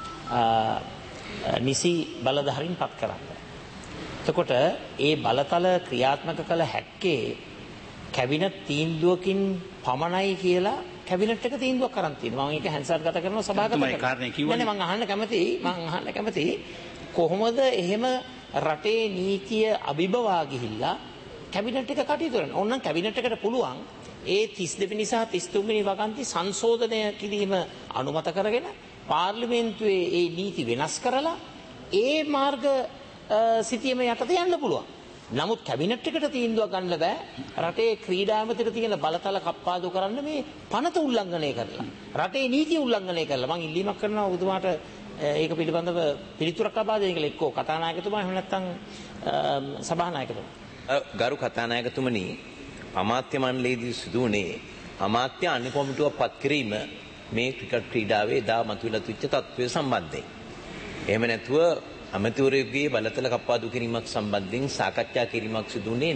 නිසි බලධාරීන් පත් කරන්න. එතකොට ඒ බලතල ක්‍රියාත්මක කළ හැක්කේ කැබිනට් තීන්දුවකින් පමණයි කියලා කැබිනට් එක තීන්දුවක් කරන් තියෙනවා. මම ඒක හැන්සාර්ගත කරනවා සභාගත කරනවා. නෑ මම අහන්න කැමතියි මම අහන්න කැමතියි කොහොමද එහෙම රටේ නීතිය අභිබවා ගිහිල්ලා කැබිනට් එක කටයුතු කරන්නේ? ඕනනම් කැබිනට් එකට පුළුවන් ඒ තිස් දෙවෙනි සහ තිස් තුන්වෙනි වගන්ති සංශෝධනය කිරීම අනුමත කරගෙන පාර්ලිමේන්තුවේ ඒ නීති වෙනස් කරලා ඒ මාර්ග සිතියම යටතේ යන්න පුළුවන්. නමුත් කැබිනට් එකට තීන්දුවක් ගන්න බෑ රටේ ක්‍රීඩා ඇමතිට තියෙන බලතල කප්පාදු කරන්න මේ පනත උල්ලංඝනය කරලා රටේ නීතිය උල්ලංඝනය කරලා. මම ඉල්ලීමක් කරනවා ඔබතුමාට ඒක පිළිබඳව පිළිතුරක් ලබා දෙන්න කියලා. එක්කෝ කතානායකතුමා එහෙම නැත්නම් සභානායකතුමා. ගරු කතානායකතුමනි, අමාත්‍ය මණ්ඩලයේදී සිදු වුණේ අමාත්‍ය අනි කොමිටුවක් පත් කිරීම මේ ක්‍රිකට් ක්‍රීඩාවේ එදා මතුවලා තිබිච්ච තත්ත්වය සම්බන්ධයෙන්. එහෙම නැතුව අමතිවරයෙකුගේ බලතල කප්පාදු කිරීමක් සම්බන්ධයෙන් සාකච්ඡා කිරීමක් සිදු වුණේ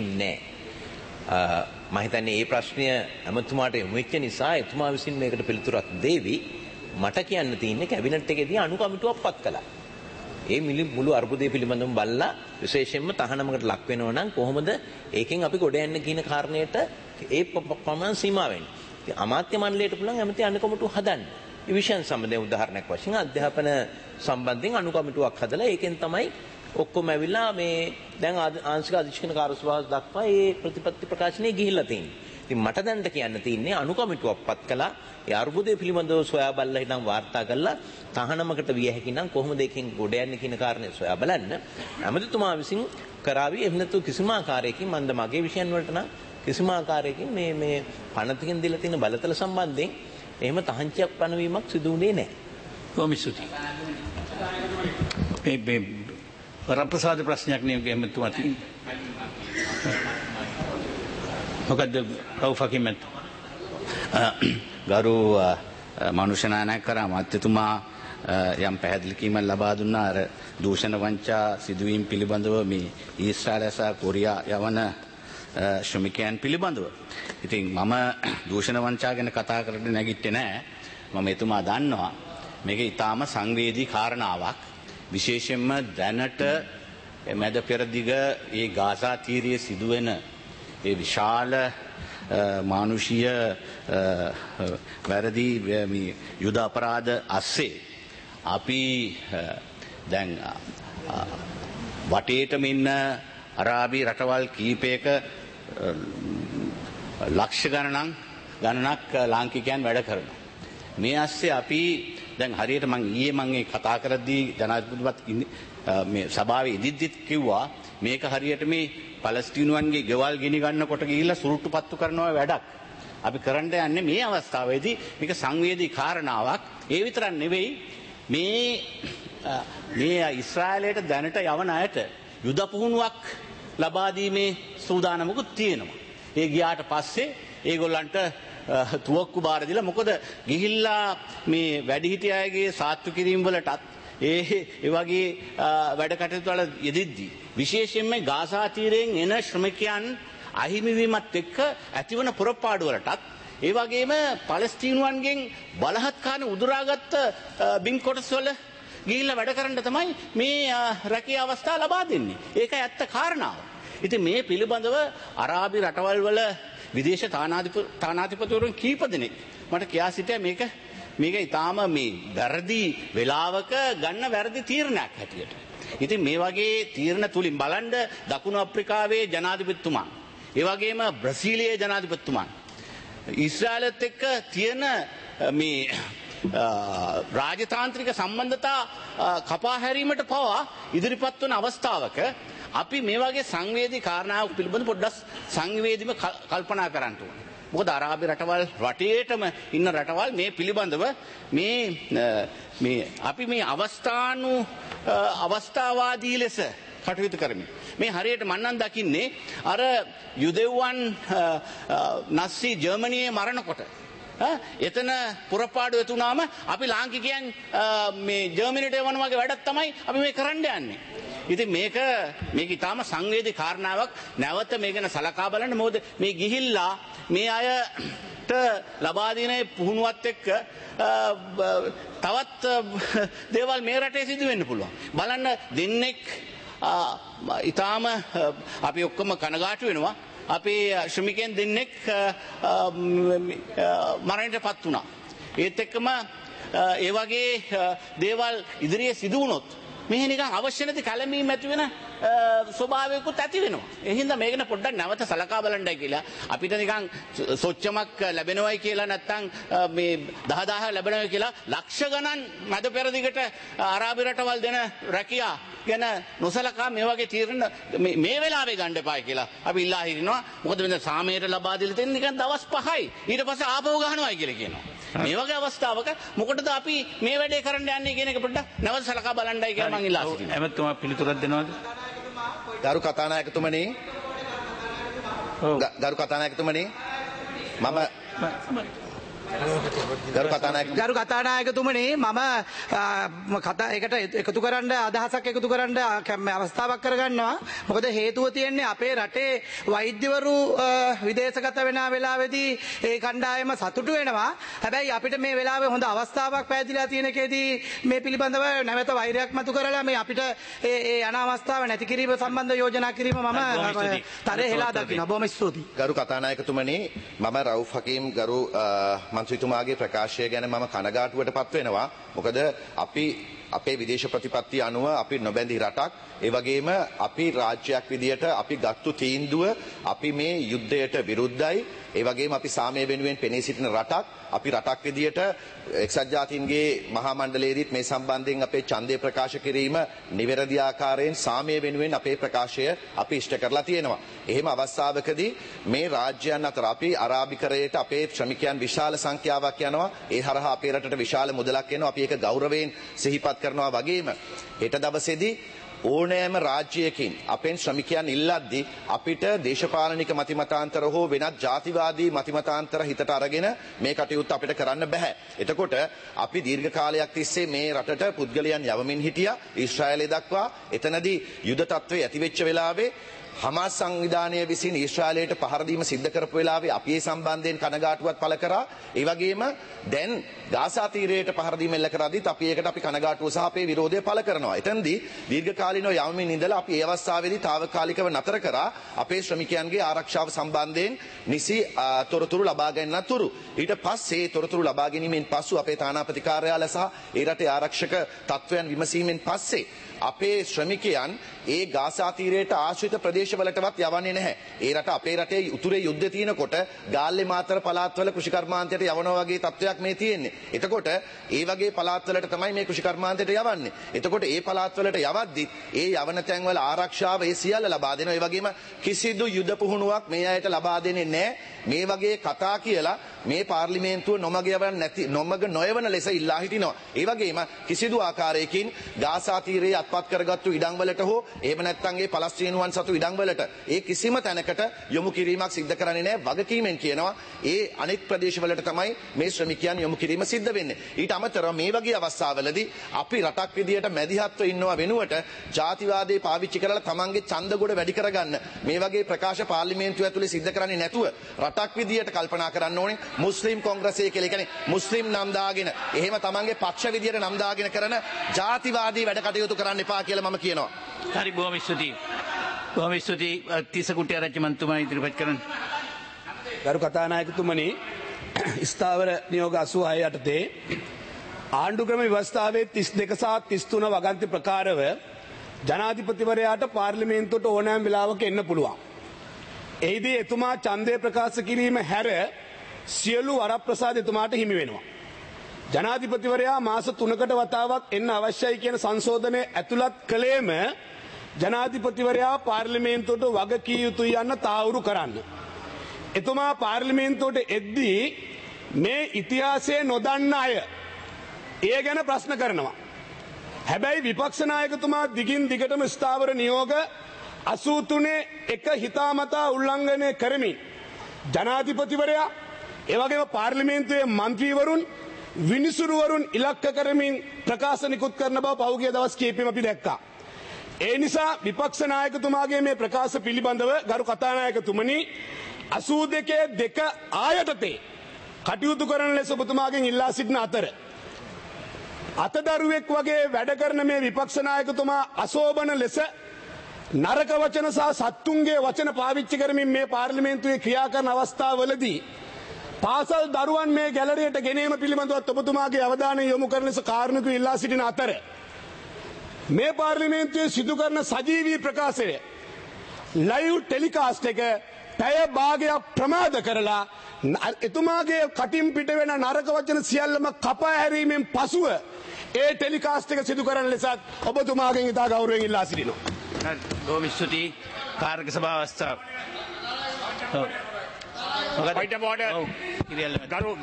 නැහැ. මම හිතන්නේ මේ ප්‍රශ්නය අමතුමාට යොමු වෙච්ච නිසා එතුමා විසින් මේකට පිළිතුරක් දෙවි. මට කියන්න තියෙන්නේ කැබිනට් එකේදී අනු කමිටුවක් පත් කළා. ඒ මුළු අර්බුදය පිළිබඳව බලලා විශේෂයෙන්ම තහනමකට ලක් වෙනවා නම් කොහොමද ඒකෙන් අපි ගොඩ යන්න කියන කාරණයට ඒ ප්‍රමාණ සීමා වෙන්නේ. ඉතින් අමාත්‍ය මණ්ඩලයට පුළුවන් ඇමති අනු කමිටුව හදන්න. මේ විෂයන් සම්බන්ධයෙන් උදාහරණයක් වශයෙන් අධ්‍යාපන සම්බන්ධයෙන් අනු කමිටුවක් හදලා ඒකෙන් තමයි ඔක්කොම ඇවිල්ලා මේ දැන් ආංශික අධිෂ්ඨාන කාර්යසභාව දක්වා ඒ ප්‍රතිපත්ති ප්‍රකාශනයේ ගිහිල්ලා තියෙනවා. ඉතින් මට දැනට කියන්න තියෙන්නේ අනු කමිටුවක් පත් කළා. ඒ අර්බුදය පිළිබඳව සොයා බලලා හිටන් වාර්තා කළා. තහනමකට විය හැකි නම් කොහොමද ඒකෙන් ගොඩ යන්නේ කියන කාරණේ සොයා බලන්න. ඇමතිතුමා විසින් කරાવી එහෙම නැතු කිසිම ආකාරයකින් මන්ද මගේ විෂයන් වලට නම් කිසිම ආකාරයකින් මේ මේ පනතකින් දීලා තියෙන බලතල සම්බන්ධයෙන් එහෙම තහංචියක් පනවීමක් සිදු වුණේ නැහැ. කොමිසුති. මේ මේ වරප්‍රසාද ප්‍රශ්නයක් නේ ඇමතිතුමා තියෙන්නේ. මොකද්ද කවුෆකින් ගරු මනුෂ්‍ය නායක කර අමාත්‍යතුමා යම් පැහැදිලි කීමක් ලබා දුන්නා අර දූෂණ වංචා සිදුවීම් පිළිබඳව මේ ඊශ්‍රායල සහ කොරියා යවන ශ්‍රමිකයන් පිළිබඳව. ඉතින් මම දූෂණ වංචා ගැන කතා කරන්න නැගිට්ටේ නැහැ. මම එතුමා දන්නවා මේක ඊටාම සංවේදී කාරණාවක්. විශේෂයෙන්ම දැනට මැද පෙරදිග ඒ ගාසා තීරයේ සිදුවෙන ඒ විශාල මානුෂීය වැරදි යුද අපරාධ අස්සේ අපි දැන් වටේටම ඉන්න අරාබි රටවල් කීපයක ලක්ෂ ගණනක් ගණනක් ලාංකිකයන් වැඩ කරනවා. මේ අස්සේ අපි දැන් හරියට මම ඊයේ මම ඒ කතා කරද්දී ජනාධිපතිතුමත් මේ සභාවේ ඉදිද්දිත් කිව්වා මේක හරියට මේ පලස්තීනුවන්ගේ ගෙවල් ගිනි ගන්නකොට ගිහිල්ලා සුරුට්ටු පත්තු කරනවා වැඩක්. අපි කරන්න යන්නේ මේ අවස්ථාවේදී මේක සංවේදී කාරණාවක්. ඒ විතරක් නෙවෙයි මේ මේ ඊශ්‍රායලයට දැනට යවන අයට යුද පුහුණුවක් ලබා දීමේ සූදානමකුත් තියෙනවා. ඒ ගියාට පස්සේ ඒගොල්ලන්ට තුවක්කු බාර දීලා මොකද ගිහිල්ලා මේ වැඩිහිටිය අයගේ සාත්තු කිරීම වලටත් ඒ ඒ වගේ වැඩ කටයුතු වල යෙදෙද්දී විශේෂයෙන්ම ගාසා තීරයෙන් එන ශ්‍රමිකයන් අහිමි වීමත් එක්ක ඇතිවන පුරපාඩු වලටත් ඒ වගේම පලස්තීනුවන්ගෙන් බලහත්කාරන උදුරාගත් බිම් කොටස් වල ගිහිල්ලා වැඩ කරන්න තමයි මේ රැකියා අවස්ථා ලබා දෙන්නේ. ඒකයි ඇත්ත කාරණාව. ඉතින් මේ පිළිබඳව අරාබි රටවල් වල විදේශ තානාධිපතිවරුන් කීප දෙනෙක් මට කියා සිටියා මේක මේක ඊටාම මේ වැරදි වෙලාවක ගන්න වැරදි තීරණයක් හැටියට. ඉතින් මේ වගේ තීරණ තුලින් බලන්න දකුණු අප්‍රිකාවේ ජනාධිපතිතුමා, ඒ වගේම බ්‍රසීලියේ ජනාධිපතිතුමා ඊශ්‍රායලත් එක්ක තියෙන මේ රාජතාන්ත්‍රික සම්බන්ධතා කපා හැරීමට පවා ඉදිරිපත් වන අවස්ථාවක අපි මේ වගේ සංවේදී කාරණාවක් පිළිබඳ පොඩ්ඩක් සංවේදීව කල්පනා කරන්න ඕනේ. මොකද අරාබි රටවල් වටේටම ඉන්න රටවල් මේ පිළිබඳව මේ මේ අපි මේ අවස්ථානු අවස්ථාවාදී ලෙස කටයුතු කරමින් මේ හරියට මන්නම් දකින්නේ අර යුදෙව්වන් නස්සි ජර්මනියේ මරණකොට එතන පුරපාඩු එතුනාම අපි ලාංකිකයන් මේ ජර්මනියට යවන වගේ වැඩක් තමයි අපි මේ කරන්න යන්නේ. ඉතින් මේක මේක ඊටාම සංවේදී කාරණාවක්. නැවත මේක ගැන සලකා බලන්න. මොකද මේ ගිහිල්ලා මේ අයට ලබා දෙන පුහුණුවත් එක්ක තවත් දේවල් මේ රටේ සිදු වෙන්න පුළුවන්. බලන්න දෙන්නෙක් ඊටාම අපි ඔක්කොම කනගාටු වෙනවා. අපේ ශ්‍රමිකයන් දෙන්නෙක් මරණයට පත් වුණා. ඒත් එක්කම ඒ වගේ දේවල් ඉදිරියේ සිදු වුණොත් මේ නිකන් අවශ්‍ය නැති කලමීම් ඇති වෙන ස්වභාවයකුත් ඇති වෙනවා. ඒ හින්දා මේක න පොඩ්ඩක් නැවත සලකා බලන්නයි කියලා. අපිට නිකන් සොච්චමක් ලැබෙනවයි කියලා නැත්තම් මේ දහ දහයක් ලැබෙනවයි කියලා ලක්ෂ ගණන් මැද පෙරදිගට අරාබි රටවල් දෙන රැකියා ගැන නොසලකා මේ වගේ තීරණ මේ වෙලාවේ ගන්න එපායි කියලා අපි ඉල්ලා හිටිනවා. මොකද මෙන්න සාමයට ලබා දීලා තියෙන නිකන් දවස් පහයි. ඊට පස්සේ ආපහු ගහනවායි කියලා කියනවා. මේ වගේ අවස්ථාවක මොකටද අපි මේ වැඩේ කරන්න යන්නේ කියන එක පොඩ්ඩක් නැවත සලකා බලන්නයි කියලා මම ඉල්ලා සිටිනවා. එමෙතුමා පිළිතුරක් දෙනවද? ගරු කතානායකතුමනි ගරු කතානායකතුමනි මම ගරු කතානායක ගරු කතානායකතුමනි මම කතා එකට එකතු කරන්න අදහසක් එකතු කරන්න අවස්ථාවක් කරගන්නවා. මොකද හේතුව තියෙන්නේ අපේ රටේ වෛද්‍යවරු විදේශගත වෙන වෙලාවේදී ඒ කණ්ඩායම සතුටු වෙනවා. හැබැයි අපිට මේ වෙලාවේ හොඳ අවස්ථාවක් පැහැදිලා තියෙන එකේදී මේ පිළිබඳව නැවත වෛරයක් මතු කරලා මේ අපිට ඒ ඒ අනාවස්ථාව නැති කිරීම සම්බන්ධ යෝජනා කිරීම මම තරේ හෙලා දකිනවා. බොහොම ස්තුතියි. ගරු කතානායකතුමනි මම රවුෆ් හකීම් ගරු මන්ත්‍රීතුමාගේ ප්‍රකාශය ගැන මම කනගාටුවට පත් වෙනවා. මොකද අපි අපේ විදේශ ප්‍රතිපත්ති අනුව අපි නොබැඳි රටක්. ඒ වගේම අපි රාජ්‍යයක් විදියට අපි ගත්තු තීන්දුව අපි මේ යුද්ධයට විරුද්ධයි. ඒ වගේම අපි සාමය වෙනුවෙන් පෙනී සිටින රටක්. අපි රටක් විදියට එක්සත් ජාතීන්ගේ මහා මණ්ඩලයේදීත් මේ සම්බන්ධයෙන් අපේ ඡන්දය ප්‍රකාශ කිරීම නිවැරදි ආකාරයෙන් සාමය වෙනුවෙන් අපේ ප්‍රකාශය අපි ඉෂ්ට කරලා තියෙනවා. එහෙම අවස්ථාවකදී මේ රාජ්‍යයන් අතර අපි අරාබිකරයට අපේ ශ්‍රමිකයන් විශාල සංඛ්‍යාවක් යනවා. ඒ හරහා අපේ රටට විශාල මුදලක් එනවා. අපි ඒක ගෞරවයෙන් සිහිපත් කරනවා වගේම හෙට දවසේදී ඕනෑම රාජ්‍යයකින් අපෙන් ශ්‍රමිකයන් ඉල්ලද්දී අපිට දේශපාලනික මතිමතාන්තර හෝ වෙනත් ජාතිවාදී මතිමතාන්තර හිතට අරගෙන මේ කටයුත්ත අපිට කරන්න බෑ. එතකොට අපි දීර්ඝ කාලයක් තිස්සේ මේ රටට පුද්ගලයන් යවමින් හිටියා ඊශ්‍රායලය දක්වා. එතනදී යුද තත්ත්වය ඇතිවෙච්ච වෙලාවේ හමාස් සංවිධානය විසින් ඊශ්‍රායලයට පහර දීම සිද්ධ කරපු වෙලාවේ අපි ඒ සම්බන්ධයෙන් කනගාටුවක් පළ කරා. ඒ වගේම දැන් ගාසා තීරයට පහර දීම එල්ල කරද්දීත් අපි ඒකට අපි කනගාටුව සහ අපේ විරෝධය පළ කරනවා. එතනදී දීර්ඝ කාලිනව යවමින් ඉඳලා අපි ඒ අවස්ථාවේදී తాවකාලිකව නතර කරා අපේ ශ්‍රමිකයන්ගේ ආරක්ෂාව සම්බන්ධයෙන් නිසි තොරතුරු ලබා ගන්නත් තුරු. ඊට පස්සේ තොරතුරු ලබා ගැනීමෙන් පසු අපේ තානාපති කාර්යාලය සහ ඒ රටේ ආරක්ෂක තත්ත්වයන් විමසීමෙන් පස්සේ අපේ ශ්‍රමිකයන් ඒ ගාසා තීරයට ආශ්‍රිත ප්‍රදේශවලටවත් යවන්නේ නැහැ. ඒ රට අපේ රටේ උතුරේ යුද්ධ තියෙනකොට ගාල්ලේ මාතර පළාත්වල කෘෂිකර්මාන්තයට යවනවා වගේ තත්ත්වයක් මේ තියෙන්නේ. එතකොට ඒ වගේ පළාත්වලට තමයි මේ කෘෂිකර්මාන්තයට යවන්නේ. එතකොට ඒ පළාත්වලට යවද්දි ඒ යවන තැන්වල ආරක්ෂාව ඒ සියල්ල ලබා දෙනවා. ඒ වගේම කිසිදු යුද පුහුණුවක් මේ අයට ලබා දෙන්නේ නැහැ. මේ වගේ කතා කියලා මේ පාර්ලිමේන්තුව නොමග යවන්න නැති නොමග නොයවන ලෙස ඉල්ලා හිටිනවා. ඒ වගේම කිසිදු ආකාරයකින් ගාසා තීරයේ අත්පත් කරගත්තු ඉඩම්වලට හෝ එහෙම නැත්නම් ඒ පලස්තීනුවන් සතු ඉඩම්වලට ඒ කිසිම තැනකට යොමු කිරීමක් සිද්ධ කරන්නේ නැහැ. වගකීමෙන් කියනවා ඒ අනෙක් ප්‍රදේශවලට තමයි මේ ශ්‍රමිකයන් යොමු කිරීම සිද්ධ වෙන්නේ. ඊට අමතරව මේ වගේ අවස්ථාවලදී අපි රටක් විදියට මැදිහත්ව ඉන්නවා වෙනුවට ජාතිවාදයේ පාවිච්චි කරලා තමන්ගේ ඡන්ද ගොඩ වැඩි කරගන්න මේ වගේ ප්‍රකාශ පාර්ලිමේන්තුව ඇතුලේ සිද්ධ කරන්නේ නැතුව රටක් විදියට කල්පනා කරන්න ඕනේ. මුස්ලිම් කොංග්‍රසය කියලා කියන්නේ මුස්ලිම් නම් දාගෙන එහෙම තමන්ගේ පක්ෂ විදියට නම් දාගෙන කරන ජාතිවාදී වැඩ කටයුතු කරන්න එපා කියලා මම කියනවා. හරි බොහොම ස්තුතියි. බොහොම ස්තුතියි. තිස්ස කුට්ටිය ආරච්චි මන්තුමා ඉදිරිපත් කරන්න. ගරු කතානායකතුමනි ස්ථාවර නියෝග අසූහය යටතේ ආණ්ඩුක්‍රම ව්‍යවස්ථාවේ තිස් දෙක සහ තිස් තුන වගන්ති ප්‍රකාරව ජනාධිපතිවරයාට පාර්ලිමේන්තුවට ඕනෑම වෙලාවක එන්න පුළුවන්. එහිදී එතුමා ඡන්දය ප්‍රකාශ කිරීම හැර සියලු වරප්‍රසාද එතුමාට හිමි වෙනවා. ජනාධිපතිවරයා මාස තුනකට වතාවක් එන්න අවශ්‍යයි කියන සංශෝධනය ඇතුළත් කළේම ජනාධිපතිවරයා පාර්ලිමේන්තුවට වග කිය යුතුයි යන්න තාවුරු කරන්න. එතුමා පාර්ලිමේන්තුවට එද්දී මේ ඉතිහාසය නොදන්න අය ඒ ගැන ප්‍රශ්න කරනවා. හැබැයි විපක්ෂ නායකතුමා දිගින් දිගටම ස්ථාවර නියෝග අසූ තුනේ එක හිතාමතා උල්ලංඝනය කරමින් ජනාධිපතිවරයා එවැගේම පාර්ලිමේන්තුවේ මන්ත්‍රීවරුන් විනිසුරුවරුන් ඉලක්ක කරමින් ප්‍රකාශ නිකුත් කරන බව පහුගිය දවස් කිහිපෙම අපි දැක්කා. ඒ නිසා විපක්ෂ නායකතුමාගේ මේ ප්‍රකාශ පිළිබඳව ගරු කතානායකතුමනි අසූ දෙකේ දෙක ආයතතේ කටයුතු කරන ලෙස ඔබතුමාගෙන් ඉල්ලා සිටින අතර අතදරුවෙක් වගේ වැඩ කරන මේ විපක්ෂ නායකතුමා අශෝභන ලෙස නරක වචන සහ සත්තුන්ගේ වචන පාවිච්චි කරමින් මේ පාර්ලිමේන්තුවේ ක්‍රියා කරන අවස්ථාවවලදී පාසල් දරුවන් මේ ගැලරියට ගෙනීම පිළිබඳව ඔබතුමාගේ අවධානය යොමු කරන ලෙස කාරුණිකව ඉල්ලා සිටින අතර මේ පාර්ලිමේන්තුවේ සිදු කරන සජීවී ප්‍රකාශය ලයිව් ටෙලිකාස්ට් එක පැය භාගයක් ප්‍රමාද කරලා එතුමාගේ කටින් පිට වෙන නරක වචන සියල්ලම කපා හැරීමෙන් පසුව ඒ ටෙලිකාස්ට් එක සිදු කරන ලෙසත් ඔබතුමාගෙන් ඉතා ගෞරවයෙන් ඉල්ලා සිටිනවා. බොහොම ස්තුතියි. කාර්ක සභාව අවස්ථාව. ඔව්. Point of order. ගරු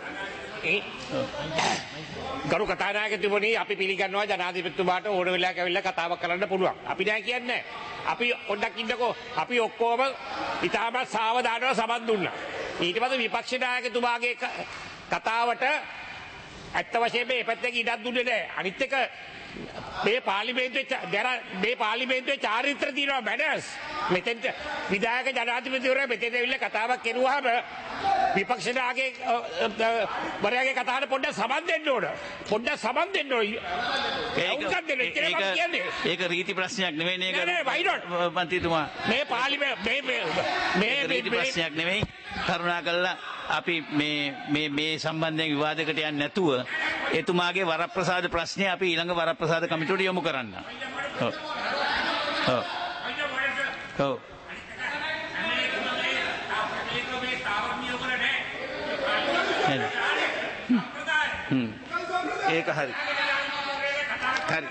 ගරු කතානායකතුමනි අපි පිළිගන්නවා ජනාධිපතිතුමාට ඕන වෙලාවක ඇවිල්ලා කතාවක් කරන්න පුළුවන්. අපි නෑ කියන්නේ. අපි පොඩ්ඩක් ඉන්නකෝ. අපි ඔක්කොම ඉතාමත් සාවධානව සමන් දුන්නා. ඊට පස්සේ විපක්ෂ නායකතුමාගේ කතාවට ඇත්ත වශයෙන්ම මේ පැත්තේ ඉඩක් දුන්නේ නැහැ. අනිත් එක මේ පාර්ලිමේන්තුවේ මේ පාර්ලිමේන්තුවේ චාරිත්‍ර තියෙනවා මැනර්ස්. මෙතෙන්ට විධායක ජනාධිපතිවරයා මෙතෙන්ට ඇවිල්ලා කතාවක් කරුවාම විපක්ෂ නායකගේ වරයාගේ කතාවට පොඩ්ඩක් සමන් දෙන්න ඕන. පොඩ්ඩක් සමන් දෙන්න ඕන. ඒක රීති ප්‍රශ්නයක් නෙවෙයි නේද? නෑ why not? මන්ත්‍රීතුමා මේ පාර්ලිමේ මේ මේ රීති ප්‍රශ්නයක් නෙවෙයි. කරුණාකරලා අපි මේ මේ මේ සම්බන්ධයෙන් විවාදයකට යන්නේ නැතුව එතුමාගේ වරප්‍රසාද ප්‍රශ්නය අපි ඊළඟ වරප්‍රසාද කමිටුවට යොමු කරන්න. ඔව්. ඔව්. ඔව්. හ්ම්. ඒක හරි. හරි.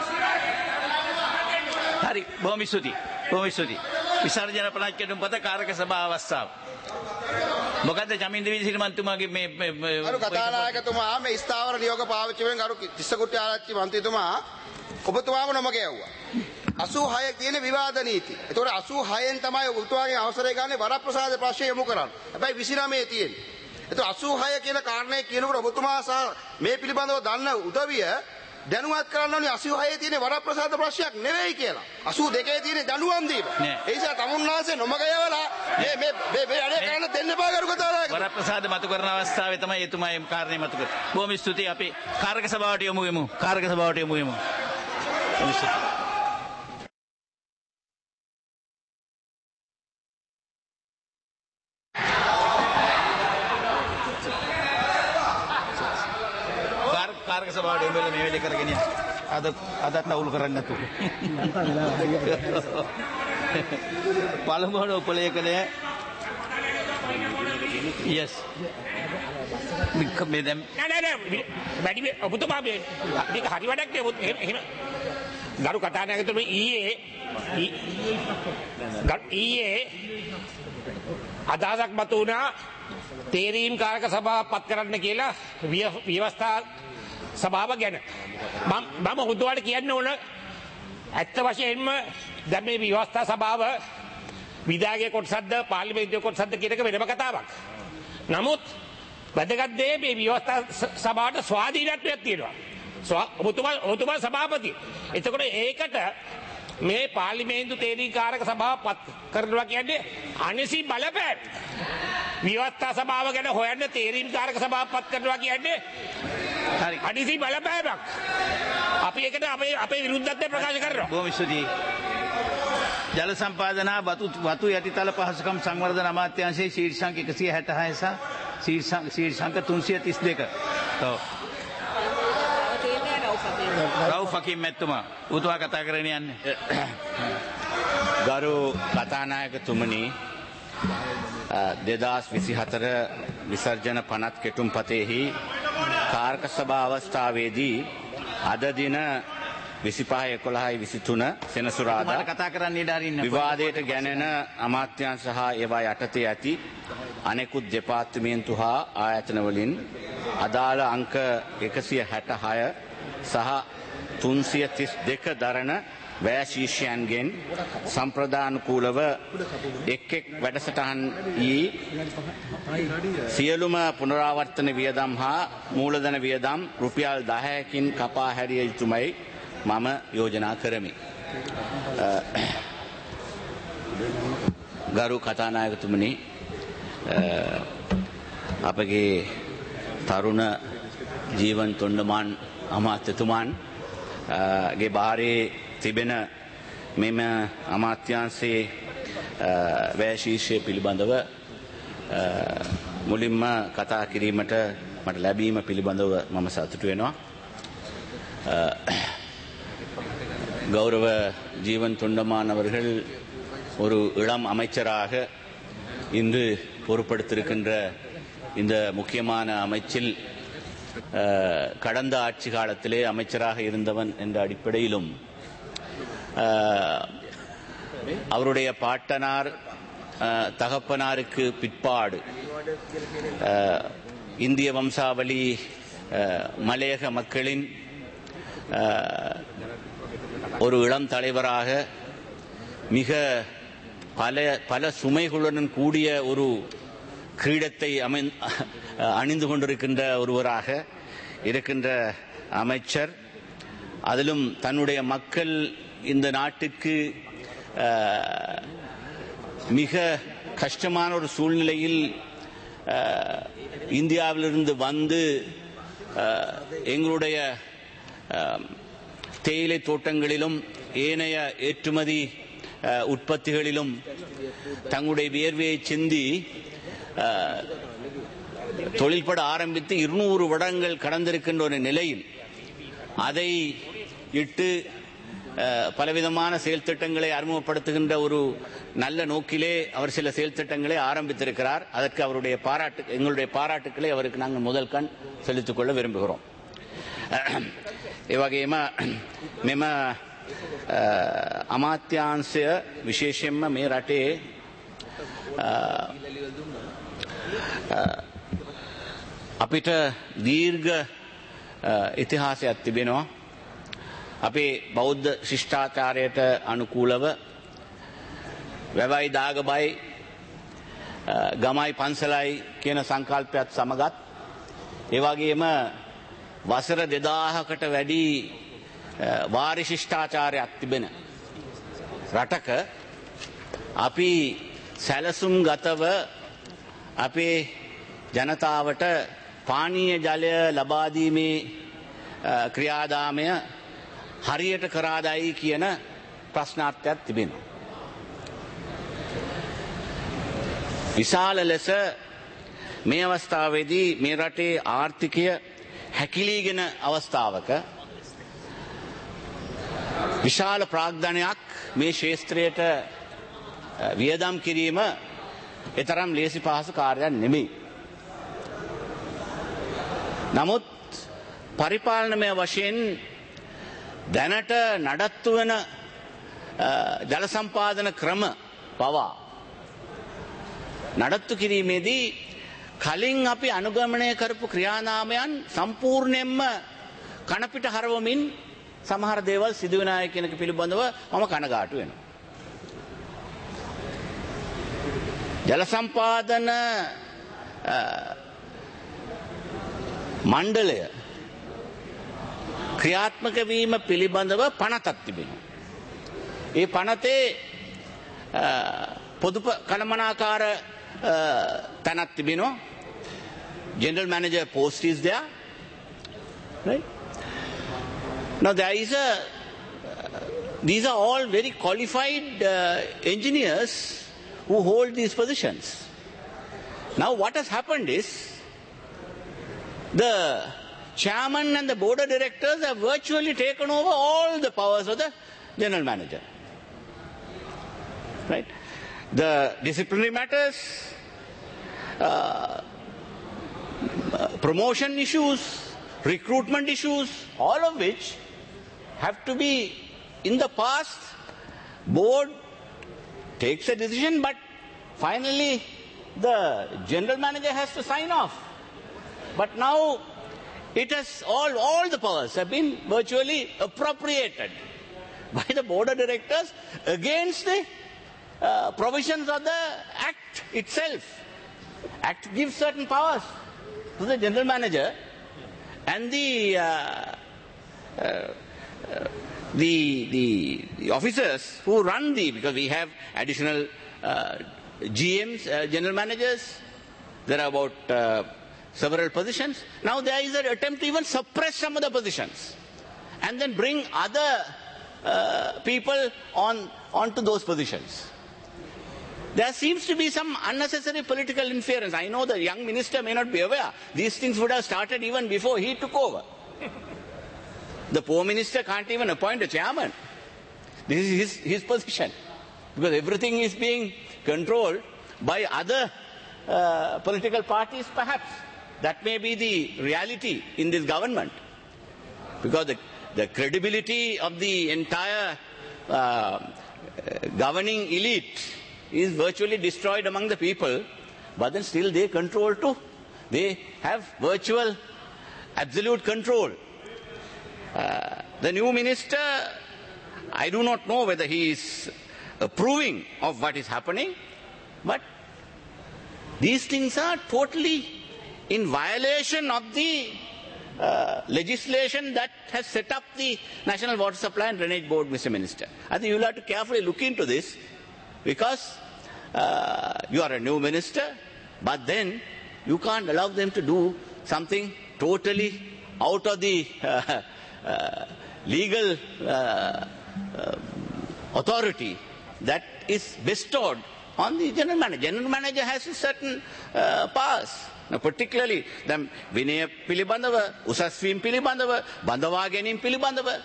හරි. බොහොම ස්තුතියි. බොහොම ස්තුතියි. විසර්ජන පළාත් පත කාරක සභාව අවස්ථාව. මොකද්ද ජමින් දෙවිසිරි මන්ත්‍රීතුමාගේ මේ ගරු කතානායකතුමා මේ ස්ථාවර නියෝග පාවිච්චි වෙන ගරු තිස්සකුට්ටි ආරච්චි මන්ත්‍රීතුමා ඔබතුමාම නොම ගැව්වා. අසූ හය තියෙන විවාද නීති. ඒතකොට අසූ හයෙන් තමයි ඔබතුමාගේ අවසරය ගන්න වරප්‍රසාද ප්‍රශ්නය යොමු කරන්නේ. හැබැයි විසිනමයේ තියෙන්නේ. ඒතකොට අසූ හය කියන කාරණේ කියනකොට ඔබතුමා මේ පිළිබඳව දන්න උදවිය දැනුවත් කරන්න ඕනේ අසූ හයේ තියෙන වරප්‍රසාද ප්‍රශ්නයක් නෙවෙයි කියලා. අසූ දෙකේ තියෙන දඬුවම් දීම. ඒ නිසා තමුන්නාසේ නොමග යවලා මේ මේ මේ වැඩේ කරන්න දෙන්න බෑ කරු කතානායක. වරප්‍රසාද මතු කරන අවස්ථාවේ තමයි එතුමා මේ කාරණේ මතු කර. බොහොම ස්තුතියි. අපි කාරක සභාවට යමු වෙමු. කාරක සභාවට යමු වෙමු. බොහොම ස්තුතියි. කාරක සභාවට යමු වෙලා මේ වැඩේ කරගෙන යන්න. අද අදත් නවුල් කරන්නේ නැතුව. පළමුවන උපලේඛනය yes මේ දැන් නෑ නෑ නෑ වැඩි ඔබතුමා මේ මේක හරි වැඩක් නේ එහෙම ගරු කතානායකතුමනි ඊයේ ඊයේ අදහසක් මතු වුණා තේරීම් කාරක සභාව පත් කරන්න කියලා ව්‍යවස්ථා සභාව ගැන මම මම හුදුවට කියන්න ඕන ඇත්ත වශයෙන්ම දැන් මේ ව්‍යවස්ථා සභාව විධායක කොටසක්ද පාර්ලිමේන්තු කොටසක්ද කියන එක වෙනම කතාවක්. නමුත් වැදගත් දේ මේ ව්‍යවස්ථා සභාවට ස්වාධීනත්වයක් තියෙනවා. ඔබතුමා ඔබතුමා සභාපති. එතකොට ඒකට මේ පාර්ලිමේන්තු තේරීම්කාරක සභාව පත් කරනවා කියන්නේ අනිසි බලපෑම. ව්‍යවස්ථා සභාව ගැන හොයන්න තේරීම්කාරක සභාව පත් කරනවා කියන්නේ හරි අනිසි බලපෑමක්. අපි ඒකට අපේ අපේ විරුද්ධත්වය ප්‍රකාශ කරනවා. බොහොම ස්තුතියි. ජල සම්පාදන වතු වතු යටිතල පහසුකම් සංවර්ධන අමාත්‍යාංශයේ ශීර්ෂාංක එකසිය හැටහය සහ ශීර්ෂාංක තුන්සිය තිස් දෙක. ඔව්. රවුෆ් හකීම් මැතිතුමා උතුවා කතා කරගෙන යන්නේ. ගරු කතානායකතුමනි දෙදහස් විසිහතර විසර්ජන පනත් කෙටුම්පතෙහි කාරක සභා අවස්ථාවේදී අද දින විසිපහ එකොළහයි විසිතුන සෙනසුරාදා කතා කරන්න ඉඩ අරින්න. විවාදයට ගැනෙන අමාත්‍යංශ හා ඒවා යටතේ ඇති අනෙකුත් දෙපාර්තමේන්තු හා ආයතන වලින් අදාළ අංක එකසිය හැටහය සහ තුන්සිය තිස් දෙක දරන වැය ශීර්ෂයන්ගෙන් සම්ප්‍රදානුකූලව එක් එක් වැඩසටහන් ඊ සියලුම පුනරාවර්තන වියදම් හා මූලධන වියදම් රුපියල් දහයකින් කපා හැරිය යුතුමයි මම යෝජනා කරමි. ගරු කතානායකතුමනි, අපගේ තරුණ ජීවන් තොණ්ඩමාන් අමාත්‍යතුමන් ගේ භාරයේ තිබෙන මෙම අමාත්‍යාංශයේ වැය ශීර්ෂය පිළිබඳව මුලින්ම කතා කිරීමට මට ලැබීම පිළිබඳව මම සතුටු වෙනවා. கௌரவ ஜீவன் தொண்டமான் அவர்கள் ஒரு இளம் அமைச்சராக இன்று பொறுப்படுத்திருக்கின்ற இந்த முக்கியமான அமைச்சில் கடந்த ஆட்சி காலத்திலே அமைச்சராக இருந்தவன் என்ற அடிப்படையிலும் அவருடைய பாட்டனார் தகப்பனாருக்கு பிற்பாடு இந்திய வம்சாவளி மலையக மக்களின் ஒரு இளம் தலைவராக மிக பல பல சுமைகளுடன் கூடிய ஒரு கிரீடத்தை அமை அணிந்து கொண்டிருக்கின்ற ஒருவராக இருக்கின்ற அமைச்சர், அதிலும் தன்னுடைய மக்கள் இந்த நாட்டுக்கு மிக கஷ்டமான ஒரு சூழ்நிலையில் இந்தியாவிலிருந்து வந்து எங்களுடைய தேயிலை தோட்டங்களிலும் ஏனைய ஏற்றுமதி உற்பத்திகளிலும் தங்களுடைய வியர்வையை சிந்தி தொழில்பட ஆரம்பித்து இருநூறு வருடங்கள் கடந்திருக்கின்ற ஒரு நிலையில் அதை இட்டு பலவிதமான செயல் திட்டங்களை அறிமுகப்படுத்துகின்ற ஒரு நல்ல நோக்கிலே அவர் சில செயல் திட்டங்களை ஆரம்பித்திருக்கிறார். அதற்கு அவருடைய பாராட்டு எங்களுடைய பாராட்டுக்களை அவருக்கு நாங்கள் முதல் கண் செலுத்திக் கொள்ள விரும்புகிறோம். එවගේම මෙම අමාත්‍යාංශය විශේෂයෙන්ම මේ රටේ අපිට දීර්ඝ ඉතිහාසයක් තිබෙනවා. අපේ බෞද්ධ ශිෂ්ටාචාරයට අනුකූලව වැවයි දාගබයි ගමයි පන්සලයි කියන සංකල්පයත් සමගත් ඒ වගේම වසර දෙදාහකට වැඩි වාරි ශිෂ්ටාචාරයක් තිබෙන රටක අපි සැලසුම් ගතව අපේ ජනතාවට පානීය ජලය ලබා දීමේ ක්‍රියාදාමය හරියට කරාදයි කියන ප්‍රශ්නාර්ථයක් තිබෙනවා. විශාල ලෙස මේ අවස්ථාවේදී මේ රටේ ආර්ථිකය හැකිලීගෙන අවස්ථාවක විශාල ප්‍රාග්ධනයක් මේ ශේත්‍රයට වියදම් කිරීම එතරම් ලේසි පහසු කාර්යයක් නෙමෙයි. නමුත් පරිපාලනමය වශයෙන් දැනට නඩත්තු වන ජල සම්පාදන ක්‍රම පවා නඩත්තු කිරීමේදී කලින් අපි අනුගමනය කරපු ක්‍රියානාමයන් සම්පූර්ණයෙන්ම කනපිට හරවමින් සමහර දේවල් සිදුවෙන අය කෙනෙක් පිළිබඳව මම කනගාටු වෙනවා. ජල සම්පාදන මණ්ඩලය ක්‍රියාත්මක වීම පිළිබඳව පනතක් තිබෙනවා. ඒ පනතේ පොදු කළමනාකාර තැනක් තිබෙනවා. General manager post is there, right? Now there is a uh, these are all very qualified uh, engineers who hold these positions. Now what has happened is the chairman and the board of directors have virtually taken over all the powers of the general manager, right? The disciplinary matters, uh, promotion issues, recruitment issues, all of which have to be, in the past, board takes a decision, but finally the general manager has to sign off. But now it has all, all the powers have been virtually appropriated by the board of directors against the uh, provisions of the Act itself. Act gives certain powers to the general manager, and the uh, uh, uh, the, the the officers who run the, because we have additional uh, G Ms, uh, general managers, there are about uh, several positions. Now there is an attempt to even suppress some of the positions and then bring other uh, people on onto those positions. There seems to be some unnecessary political interference. I know the young minister may not be aware. These things would have started even before he took over. The poor minister can't even appoint a chairman. This is his, his position. Because everything is being controlled by other uh, political parties, perhaps. That may be the reality in this government. Because the, the credibility of the entire uh, governing elite is virtually destroyed among the people, but then still they control too. They have virtual, absolute control. Uh, the new minister, I do not know whether he is approving of what is happening, but these things are totally in violation of the uh, legislation that has set up the National Water Supply and Drainage Board, Mister Minister. I think you will have to carefully look into this, because uh, you are a new minister, but then you can't allow them to do something totally out of the uh, uh, legal uh, uh, authority that is bestowed on the general manager. General manager has a certain uh, powers. Now, particularly the Vinaya Pilibandava, Usasvim Pilibandava, Bandava Genim Pilibandava.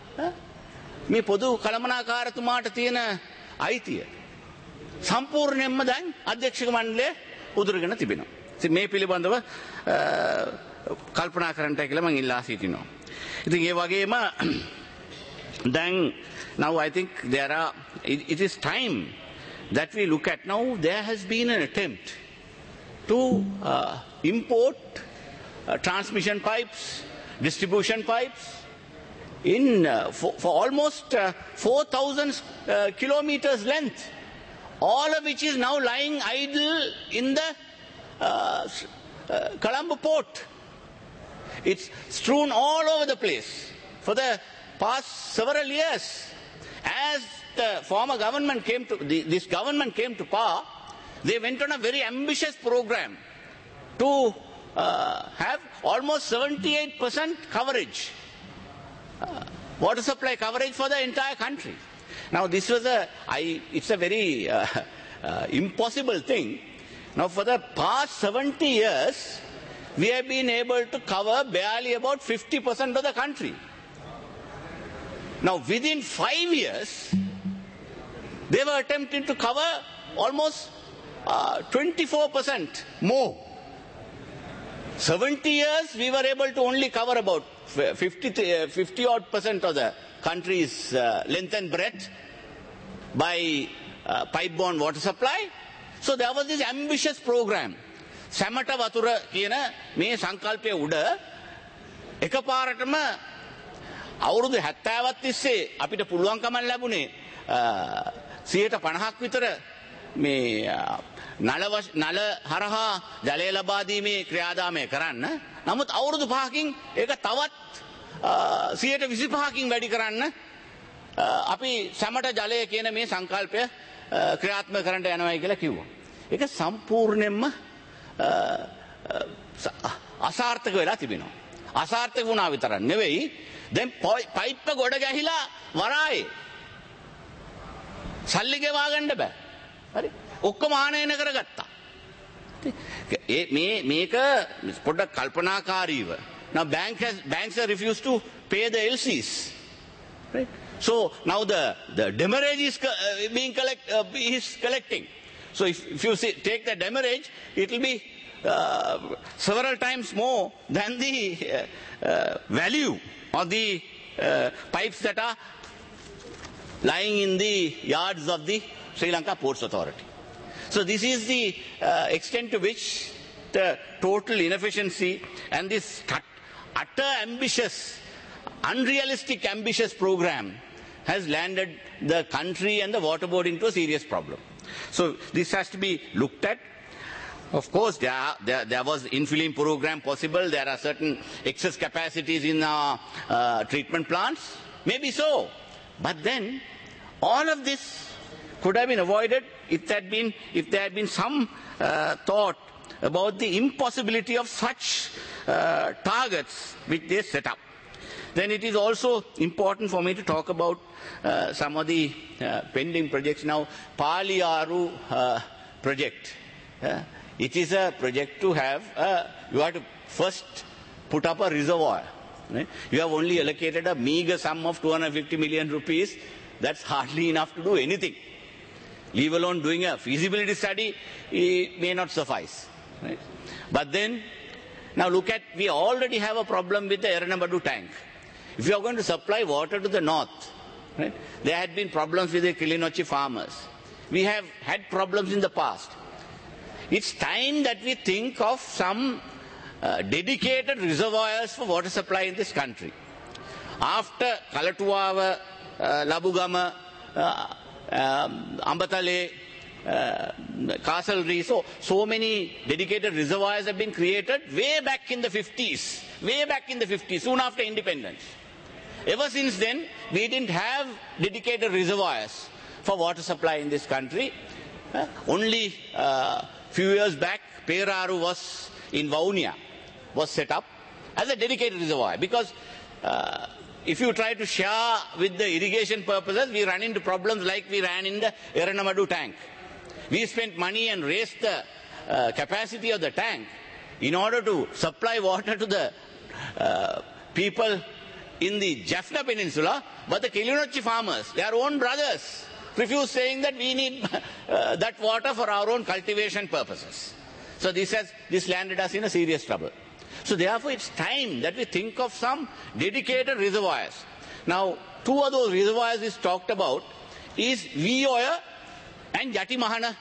Me Podu Kalamanakaratuma Tina Aitia. සම්පූර්ණයෙන්ම දැන් අධ්‍යක්ෂක මණ්ඩලය උදුරගෙන තිබෙනවා. ඉතින් මේ පිළිබඳව කල්පනා කරන්නට කියලා මම ඉල්ලා සිටිනවා. ඉතින් ඒ වගේම දැන් now I think there are it, it is time that we look at. Now there has been an attempt to uh, import uh, transmission pipes, distribution pipes in uh, for, for almost uh, four thousand uh, kilometers length, all of which is now lying idle in the uh, uh, Colombo port. It's strewn all over the place for the past several years. As the former government came to, the, this government came to power, they went on a very ambitious program to uh, have almost seventy-eight percent coverage, uh, water supply coverage for the entire country. Now this was a, I, it's a very uh, uh, impossible thing. Now for the past seventy years, we have been able to cover barely about fifty percent of the country. Now within five years, they were attempting to cover almost uh, twenty-four percent more. seventy years, we were able to only cover about fifty, fifty odd percent of the country's uh, length and breadth by uh, pipe-borne water supply. So there was this ambitious program. Samata Vatura කියන මේ සංකල්පය උඩ එකපාරටම අවුරුදු හැත්තෑවක් තිස්සේ අපිට පුළුවන්කම ලැබුණේ සියයට පනහක් විතර මේ නල නල හරහා ජලය ලබා දීමේ ක්‍රියාදාමය කරන්න. නමුත් අවුරුදු පහකින් ඒක තවත් සියයට විසිපහකින් වැඩි කරන්න අපි සැමට ජලය කියන මේ සංකල්පය ක්‍රියාත්මක කරන්න යනවායි කියලා කිව්වා. ඒක සම්පූර්ණයෙන්ම අසාර්ථක වෙලා තිබෙනවා. අසාර්ථක වුණා විතරක් නෙවෙයි, දැන් පයිප් ගොඩ ගැහිලා වරායේ සල්ලි ගෙවා ගන්න බෑ. හරි? ඔක්කොම ආනයන කරගත්තා. ඒ මේ මේක පොඩ්ඩක් කල්පනාකාරීව. Now bank has, banks have refused to pay the L Cs. Right? So now the, the demurrage is uh, being collect, uh, is collecting. So if, if you see, take the demurrage, it will be uh, several times more than the uh, uh, value of the uh, pipes that are lying in the yards of the Sri Lanka Ports Authority. So this is the uh, extent to which the total inefficiency and this utter ambitious, unrealistic ambitious program has landed the country and the water board into a serious problem. So this has to be looked at. Of course, there, are, there, there was infilling program possible. There are certain excess capacities in our uh, treatment plants. Maybe so. But then, all of this could have been avoided if there had been, if there had been some uh, thought about the impossibility of such uh, targets which they set up. Then it is also important for me to talk about uh, some of the uh, pending projects. Now, Paliyaru uh, project. Uh, it is a project to have, uh, you have to first put up a reservoir. Right? You have only allocated a meager sum of two hundred fifty million rupees. That's hardly enough to do anything. Leave alone doing a feasibility study, it may not suffice. Right? But then, now look at, we already have a problem with the Eranamadu tank. If you are going to supply water to the north, right, there had been problems with the Kilinochi farmers. We have had problems in the past. It's time that we think of some uh, dedicated reservoirs for water supply in this country. After Kalatuava, uh, Labugama, uh, um, Ambatale, uh, Castle so, so many dedicated reservoirs have been created way back in the fifties. Way back in the fifties, soon after independence. Ever since then, we didn't have dedicated reservoirs for water supply in this country. Uh, only a uh, few years back, Peraru was in Vaunia, was set up as a dedicated reservoir. Because uh, if you try to share with the irrigation purposes, we run into problems like we ran in the Eranamadu tank. We spent money and raised the uh, capacity of the tank in order to supply water to the uh, people in the Jaffna Peninsula, but the Kilinochi farmers, their own brothers, refused, saying that we need uh, that water for our own cultivation purposes. So this has this landed us in a serious trouble. So therefore it's time that we think of some dedicated reservoirs. Now, two of those reservoirs is talked about is Vioya and Yatimahana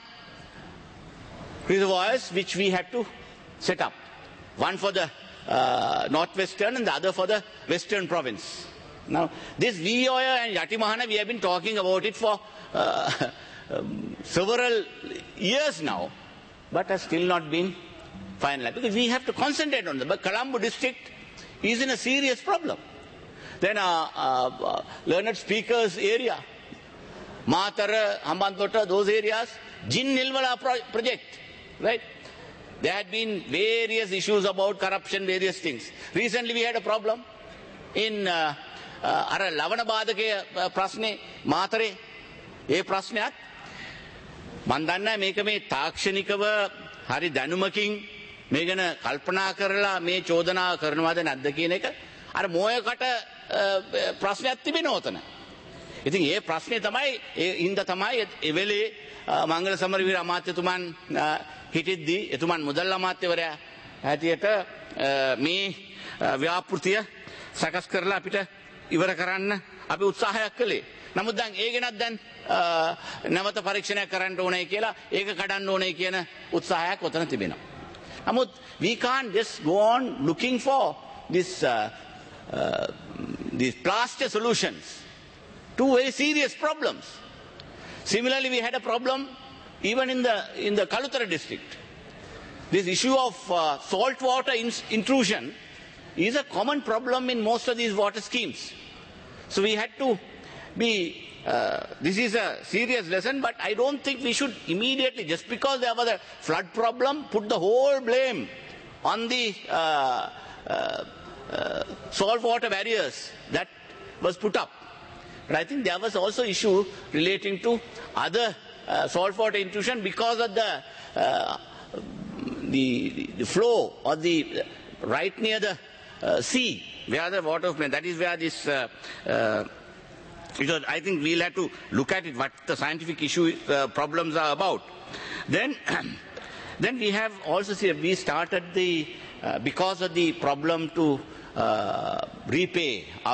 reservoirs, which we had to set up. One for the uh, northwestern and the other for the western province. Now, this Vioya and Yatimahana, we have been talking about it for uh, um, several years now, but has still not been finalized. Because we have to concentrate on them. But Colombo district is in a serious problem. Then our uh, uh, learned speakers area, Matara, Hambantota, those areas, Jin Nilwala pro project, right? There had been various issues about corruption, various things. Recently we had a problem in uh, uh, Ara Lavana Badake Prasne, Matare, E Prasnat, Mandana make me Takshanikava, Hari Danumaking, Megana Kalpana Karala, Me Chodana, Karnavada, Nadakineka, Ara Moya Kata Prasnat Tibinotana. I think ඒ ප්‍රශ්නේ තමයි ඉන්ද තමයි එවෙලේ මංගල සමරවීර අමාත්‍යතුමන් හිටිද්දී එතුමන් මුදල් අමාත්‍යවරයා හැටියට මේ ව්‍යාපෘතිය සකස් කරලා අපිට ඉවර කරන්න අපි උත්සාහයක් කළේ. නමුත් දැන් ඒ ගැනත් දැන් නැවත පරීක්ෂණයක් කරන්න ඕනේ කියලා ඒක කඩන්න ඕනේ කියන උත්සාහයක් ඔතන තිබෙනවා. නමුත් we can't just go on looking for this uh, uh, these plaster solutions to very serious problems. Similarly, we had a problem even in the in the Kalutara district. This issue of uh, salt water in intrusion is a common problem in most of these water schemes. So we had to be, uh, this is a serious lesson, but I don't think we should immediately, just because there was a flood problem, put the whole blame on the uh, uh, uh, salt water barriers that was put up. But I think there was also issue relating to other uh, saltwater intrusion because of the, uh, the the flow or the uh, right near the uh, sea where the water flow. That is where this. Uh, uh, because I think we'll have to look at it what the scientific issue uh, problems are about. Then, then we have also see we started the uh, because of the problem to uh, repay our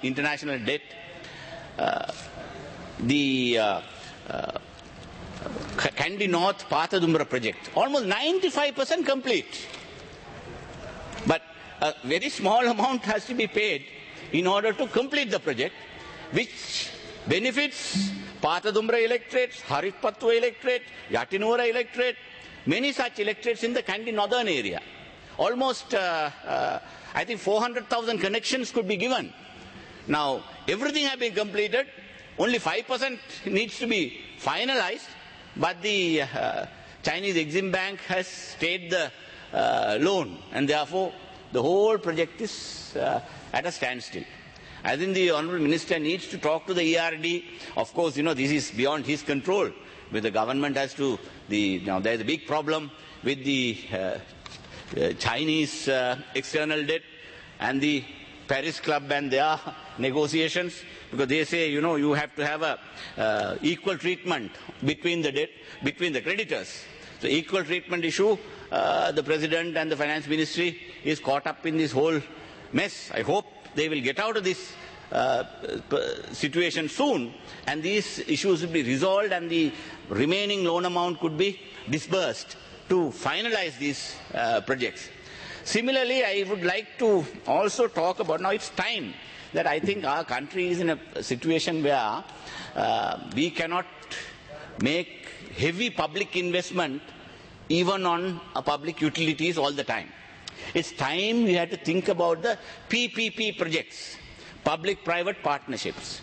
international debt. Uh, the uh, uh, Kandy North Pathadumbra project, almost ninety-five percent complete. But a very small amount has to be paid in order to complete the project, which benefits Pathadumbra electorates, Haripatwa electorate, Yatinura electorate, many such electorates in the Kandy northern area. Almost, uh, uh, I think four hundred thousand connections could be given. Now, everything has been completed, only five percent needs to be finalized, but the uh, Chinese Exim Bank has stayed the uh, loan, and therefore the whole project is uh, at a standstill. I think the Honourable Minister needs to talk to the E R D. Of course, you know, this is beyond his control, but the government has to, the, now there's a big problem with the uh, uh, Chinese uh, external debt and the Paris Club and their negotiations, because they say, you know, you have to have a uh, equal treatment between the debt, between the creditors. So equal treatment issue, uh, the President and the Finance Ministry is caught up in this whole mess. I hope they will get out of this uh, situation soon, and these issues will be resolved and the remaining loan amount could be disbursed to finalize these uh, projects. Similarly, I would like to also talk about, now it's time that I think our country is in a situation where uh, we cannot make heavy public investment even on uh, public utilities all the time. It's time we had to think about the P P P projects, public-private partnerships.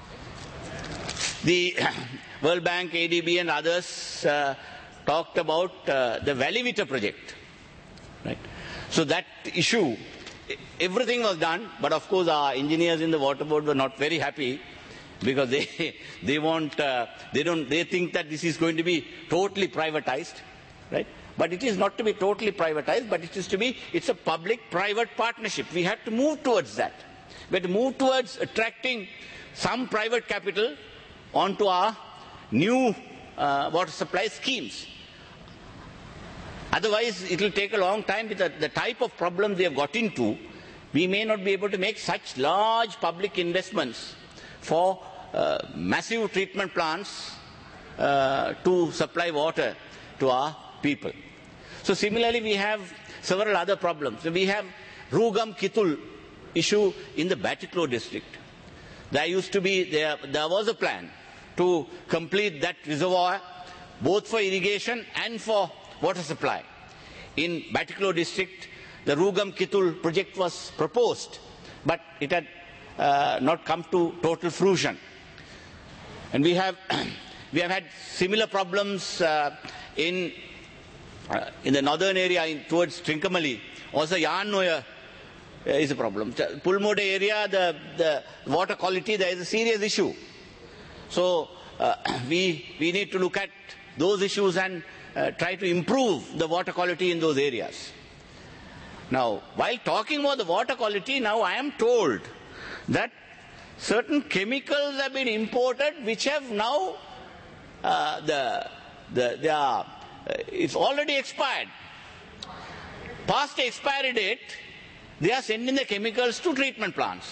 The World Bank, A D B and others uh, talked about uh, the Valivita project. Right? So that issue, everything was done, but of course our engineers in the water board were not very happy because they, they, want, uh, they, don't, they think that this is going to be totally privatized. Right? But it is not to be totally privatized, but it is to be, it's a public-private partnership. We have to move towards that. We have to move towards attracting some private capital onto our new uh, water supply schemes. Otherwise, it will take a long time with the, the type of problems we have got into. We may not be able to make such large public investments for uh, massive treatment plants uh, to supply water to our people. So similarly, we have several other problems. So we have Rugam Kitul issue in the Batiklo district. There used to be, there, there was a plan to complete that reservoir both for irrigation and for water supply. In Batiklo district, the Rugam Kitul project was proposed, but it had uh, not come to total fruition. And we have, we have had similar problems uh, in Uh, in the northern area in, towards Trincomalee, also Yarnoya uh, is a problem. Pulmode area, the, the water quality, there is a serious issue. So uh, we, we need to look at those issues and uh, try to improve the water quality in those areas. Now, while talking about the water quality, now I am told that certain chemicals have been imported which have now, uh, the, the, they are Uh, it's already expired. Past the expiry date, they are sending the chemicals to treatment plants.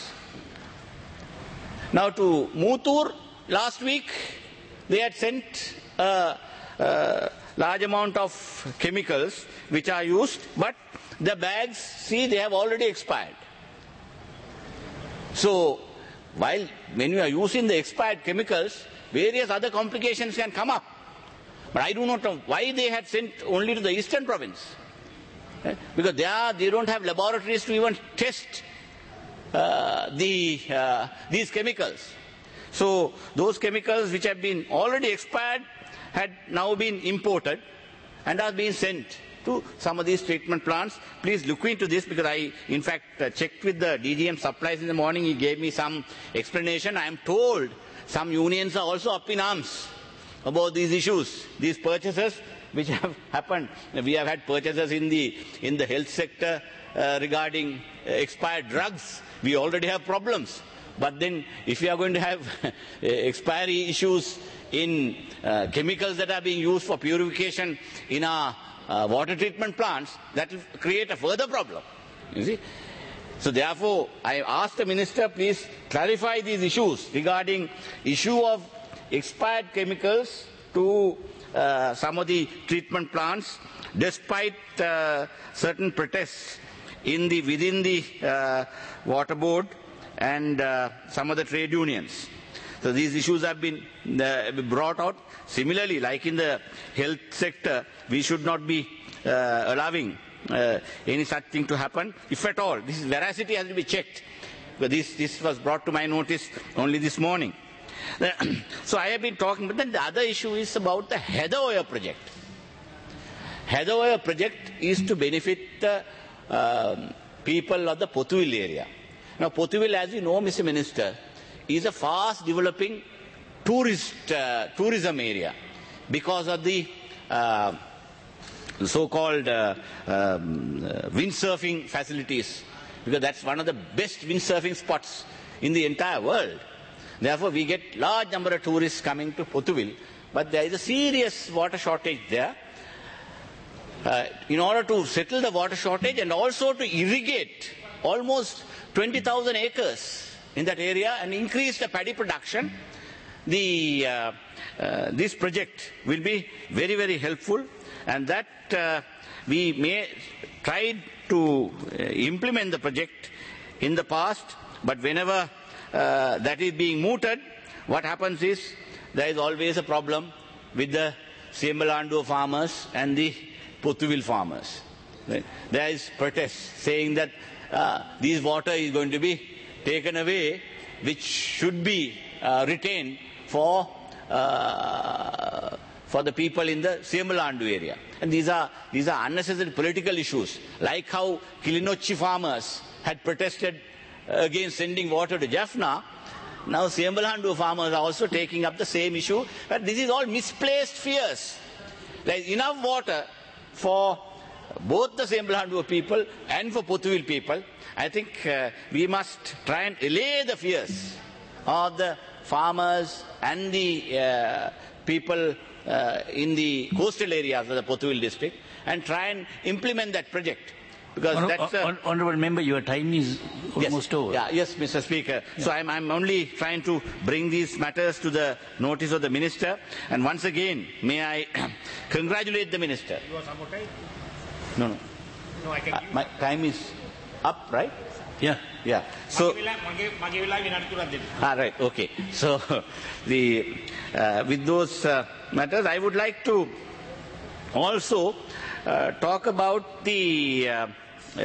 Now to Mutur, last week, they had sent a, a large amount of chemicals which are used, but the bags, see, they have already expired. So, while when you are using the expired chemicals, various other complications can come up. But I do not know why they had sent only to the eastern province. Eh? Because they, are, they don't have laboratories to even test uh, the, uh, these chemicals. So those chemicals which have been already expired had now been imported and are being sent to some of these treatment plants. Please look into this, because I, in fact, uh, checked with the D G M Supplies in the morning. He gave me some explanation. I am told some unions are also up in arms about these issues, these purchases which have happened. We have had purchases in the, in the health sector uh, regarding uh, expired drugs. We already have problems. But then if we are going to have expiry issues in uh, chemicals that are being used for purification in our uh, water treatment plants, that will create a further problem. You see? So therefore, I asked the minister, please clarify these issues regarding issue of expired chemicals to uh, some of the treatment plants, despite uh, certain protests in the within the uh, water board and uh, some of the trade unions. So these issues have been uh, brought out. Similarly, like in the health sector, we should not be uh, allowing uh, any such thing to happen, if at all. This veracity has to be checked. But this, this was brought to my notice only this morning. So I have been talking, but then the other issue is about the Heather project. Heather project is to benefit the uh, people of the Pothuil area. Now Pothuil, as you know, Mister Minister, is a fast developing tourist uh, tourism area because of the uh, so-called uh, um, uh, windsurfing facilities, because that's one of the best windsurfing spots in the entire world. Therefore, we get large number of tourists coming to Pothuil, but there is a serious water shortage there. Uh, in order to settle the water shortage and also to irrigate almost twenty thousand acres in that area and increase the paddy production, the, uh, uh, this project will be very, very helpful, and that uh, we may try to uh, implement the project in the past, but whenever uh, that is being mooted, what happens is there is always a problem with the Siembalanduwa farmers and the Pothuil farmers. Right? There is protest saying that uh, this water is going to be taken away, which should be uh, retained for uh, for the people in the Siembalanduwa area. And these are these are unnecessary political issues, like how Kilinochchi farmers had protested against sending water to Jaffna. Now Siembalanduwa farmers are also taking up the same issue. But this is all misplaced fears. There is enough water for both the Siembalanduwa people and for Pothuil people. I think uh, we must try and allay the fears of the farmers and the uh, people uh, in the coastal areas of the Pothuil district and try and implement that project. Because Honor, that's a, hon Honourable Member, your time is almost yes, over. Yeah, yes, Mister Speaker. Yeah. So I'm, I'm only trying to bring these matters to the notice of the Minister. And once again, may I congratulate the Minister. You want some more time? No, no. No, I can uh, give my time is up, right? Yeah. Yeah. So. Ah, right. Okay. So, the uh, with those uh, matters, I would like to also uh, talk about the uh, uh,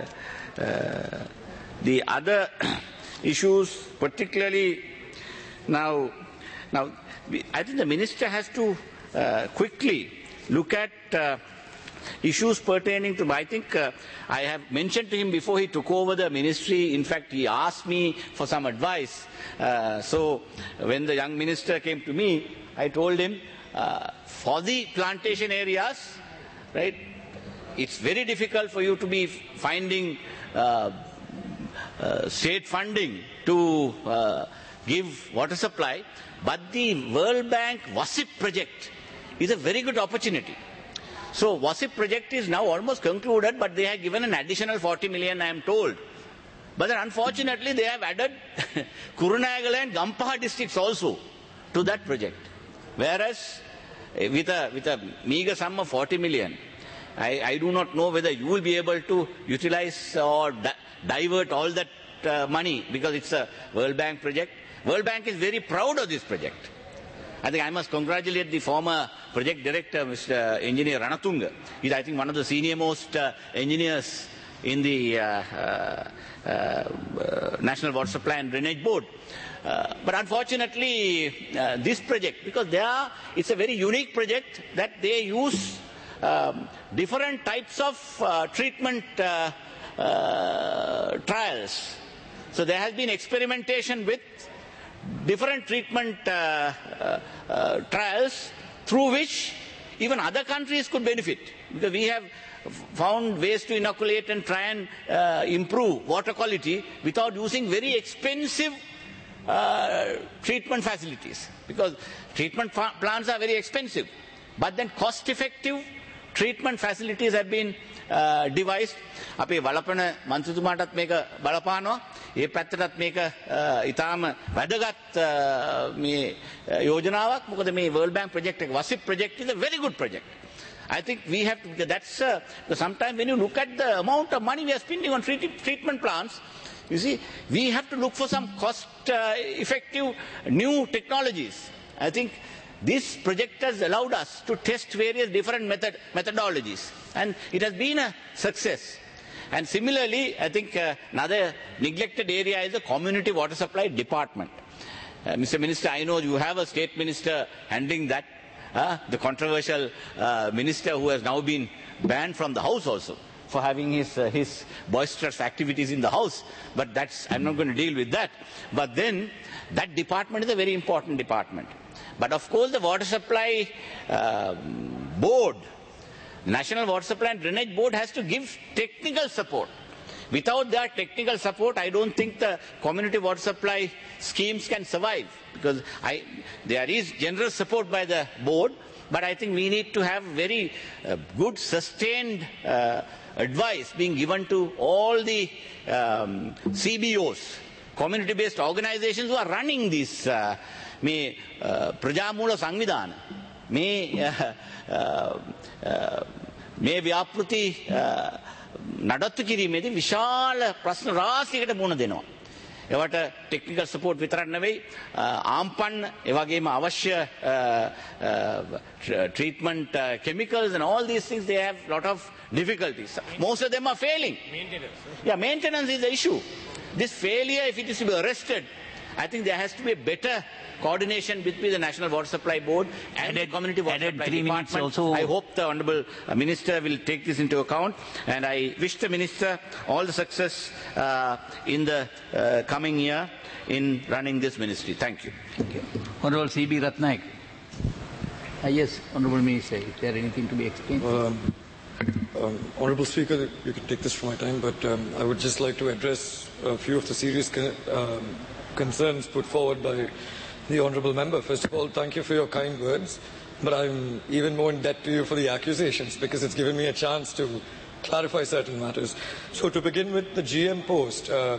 uh, the other issues, particularly now. Now, I think the minister has to uh, quickly look at. Uh, Issues pertaining to, I think uh, I have mentioned to him before he took over the ministry. In fact, he asked me for some advice. Uh, so when the young minister came to me, I told him, uh, for the plantation areas, right, it's very difficult for you to be finding uh, uh, state funding to uh, give water supply. But the World Bank WASIP project is a very good opportunity. So WASIP project is now almost concluded, but they have given an additional forty million, I am told. But then unfortunately, they have added Kurunagala and Gampaha districts also to that project. Whereas, with a, with a meager sum of forty million, I, I do not know whether you will be able to utilize or di divert all that uh, money, because it's a World Bank project. World Bank is very proud of this project. I think I must congratulate the former project director, Mister Engineer Ranatunga. He's, I think, one of the senior most uh, engineers in the uh, uh, uh, National Water Supply and Drainage Board. Uh, but unfortunately, uh, this project, because they are, it's a very unique project that they use um, different types of uh, treatment uh, uh, trials. So there has been experimentation with different treatment uh, uh, uh, trials through which even other countries could benefit, because we have found ways to inoculate and try and uh, improve water quality without using very expensive uh, treatment facilities, because treatment plants are very expensive, but then cost effective treatment facilities have been uh, devised. අපේ වලපන මන්ත්‍රීතුමාටත් මේක බලපානවා. ඒ පැත්තටත් මේක ඉතාම වැදගත් මේ යෝජනාවක්. මොකද මේ World Bank project එක WASIP project is a very good project. I think we have to, that's uh, sometimes when you look at the amount of money we are spending on treat, treatment plants, you see, we have to look for some cost uh, effective new technologies. I think this project has allowed us to test various different method, methodologies, and it has been a success. And similarly, I think uh, another neglected area is the community water supply department. Uh, Mister Minister, I know you have a state minister handling that, uh, the controversial uh, minister who has now been banned from the house also for having his, uh, his boisterous activities in the house. But that's, I'm not going to deal with that. But then, that department is a very important department. But of course, the water supply uh, board, National Water Supply and Drainage Board, has to give technical support. Without that technical support, I don't think the community water supply schemes can survive, because I, there is general support by the board, but I think we need to have very uh, good, sustained uh, advice being given to all the um, C B Os, community-based organizations who are running this uh, මේ ප්‍රජාමූල සංවිධාන මේ මේ ව්‍යාපෘති නඩත්තු කිරීමේදී විශාල ප්‍රශ්න රාශියකට මුහුණ දෙනවා. ඒවට ටෙක්නිකල් සපෝට් විතරක් නෙවෙයි ආම්පන්න ඒ වගේම අවශ්‍ය treatment uh, chemicals and all these things, they have a lot of difficulties. Most of them are failing. Maintenance. Yeah, maintenance is the issue. This failure, if it is to be arrested, I think there has to be a better coordination between the National Water Supply Board and added, the Community Water Supply Department. Also. I hope the Honourable uh, Minister will take this into account, and I wish the Minister all the success uh, in the uh, coming year in running this ministry. Thank you. Okay. Honourable C B Ratnaik. Uh, yes, Honourable Minister, is there anything to be explained? Um, um, Honourable Speaker, you can take this for my time, but um, I would just like to address a few of the serious con um, concerns put forward by the Honourable Member. First of all, thank you for your kind words, but I'm even more in debt to you for the accusations, because it's given me a chance to clarify certain matters. So to begin with, the G M post, uh,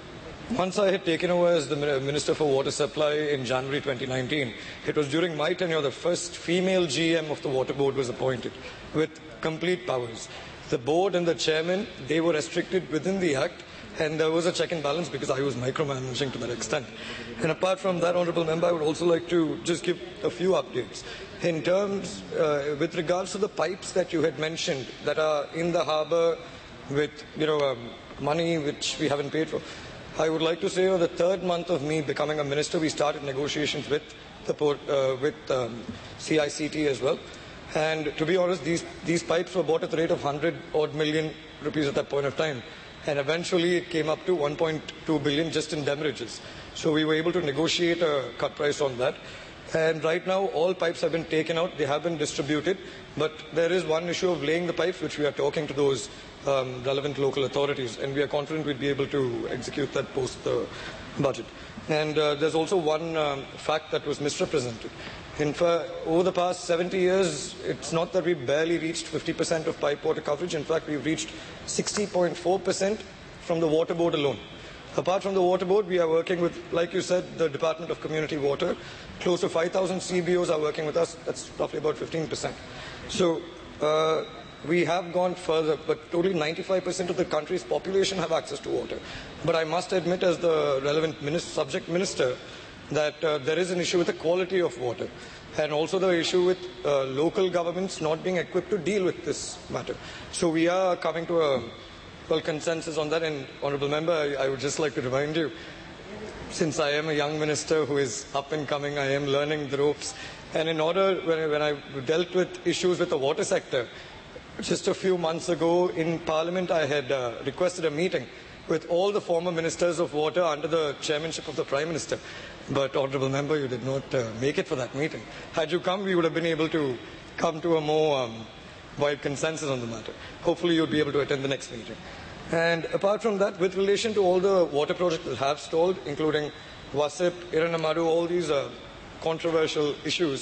once I had taken over as the Minister for Water Supply in January twenty nineteen, it was during my tenure the first female G M of the Water Board was appointed with complete powers. The board and the chairman, they were restricted within the Act, and there was a check and balance because I was micromanaging to that extent. And apart from that, Honourable Member, I would also like to just give a few updates. In terms, uh, with regards to the pipes that you had mentioned that are in the harbour with, you know, um, money which we haven't paid for, I would like to say on the third month of me becoming a minister, we started negotiations with the port, uh, with um, C I C T as well. And to be honest, these, these pipes were bought at the rate of one hundred odd million rupees at that point of time. And eventually it came up to one point two billion just in demurrages. So we were able to negotiate a cut price on that. And right now all pipes have been taken out, they have been distributed, but there is one issue of laying the pipes which we are talking to those um, relevant local authorities, and we are confident we'll be able to execute that post the budget. And uh, there's also one um, fact that was misrepresented. In fact, over the past seventy years, it's not that we barely reached fifty percent of pipe water coverage. In fact, we've reached sixty point four percent from the water board alone. Apart from the water board, we are working with, like you said, the Department of Community Water. Close to five thousand C B Os are working with us. That's roughly about fifteen percent. So uh, we have gone further, but totally ninety-five percent of the country's population have access to water. But I must admit, as the relevant minister, subject minister, that uh, there is an issue with the quality of water, and also the issue with uh, local governments not being equipped to deal with this matter. So we are coming to a well consensus on that. And Honourable Member, I, I would just like to remind you, since I am a young minister who is up and coming, I am learning the ropes. And in order, when I, when I dealt with issues with the water sector, just a few months ago in Parliament, I had uh, requested a meeting with all the former ministers of water under the chairmanship of the Prime Minister. But, Honourable Member, you did not uh, make it for that meeting. Had you come, we would have been able to come to a more um, wide consensus on the matter. Hopefully, you'll be able to attend the next meeting. And apart from that, with relation to all the water projects that have stalled, including WASIP, Iranamadu, all these uh, controversial issues,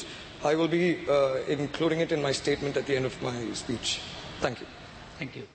I will be uh, including it in my statement at the end of my speech. Thank you. Thank you.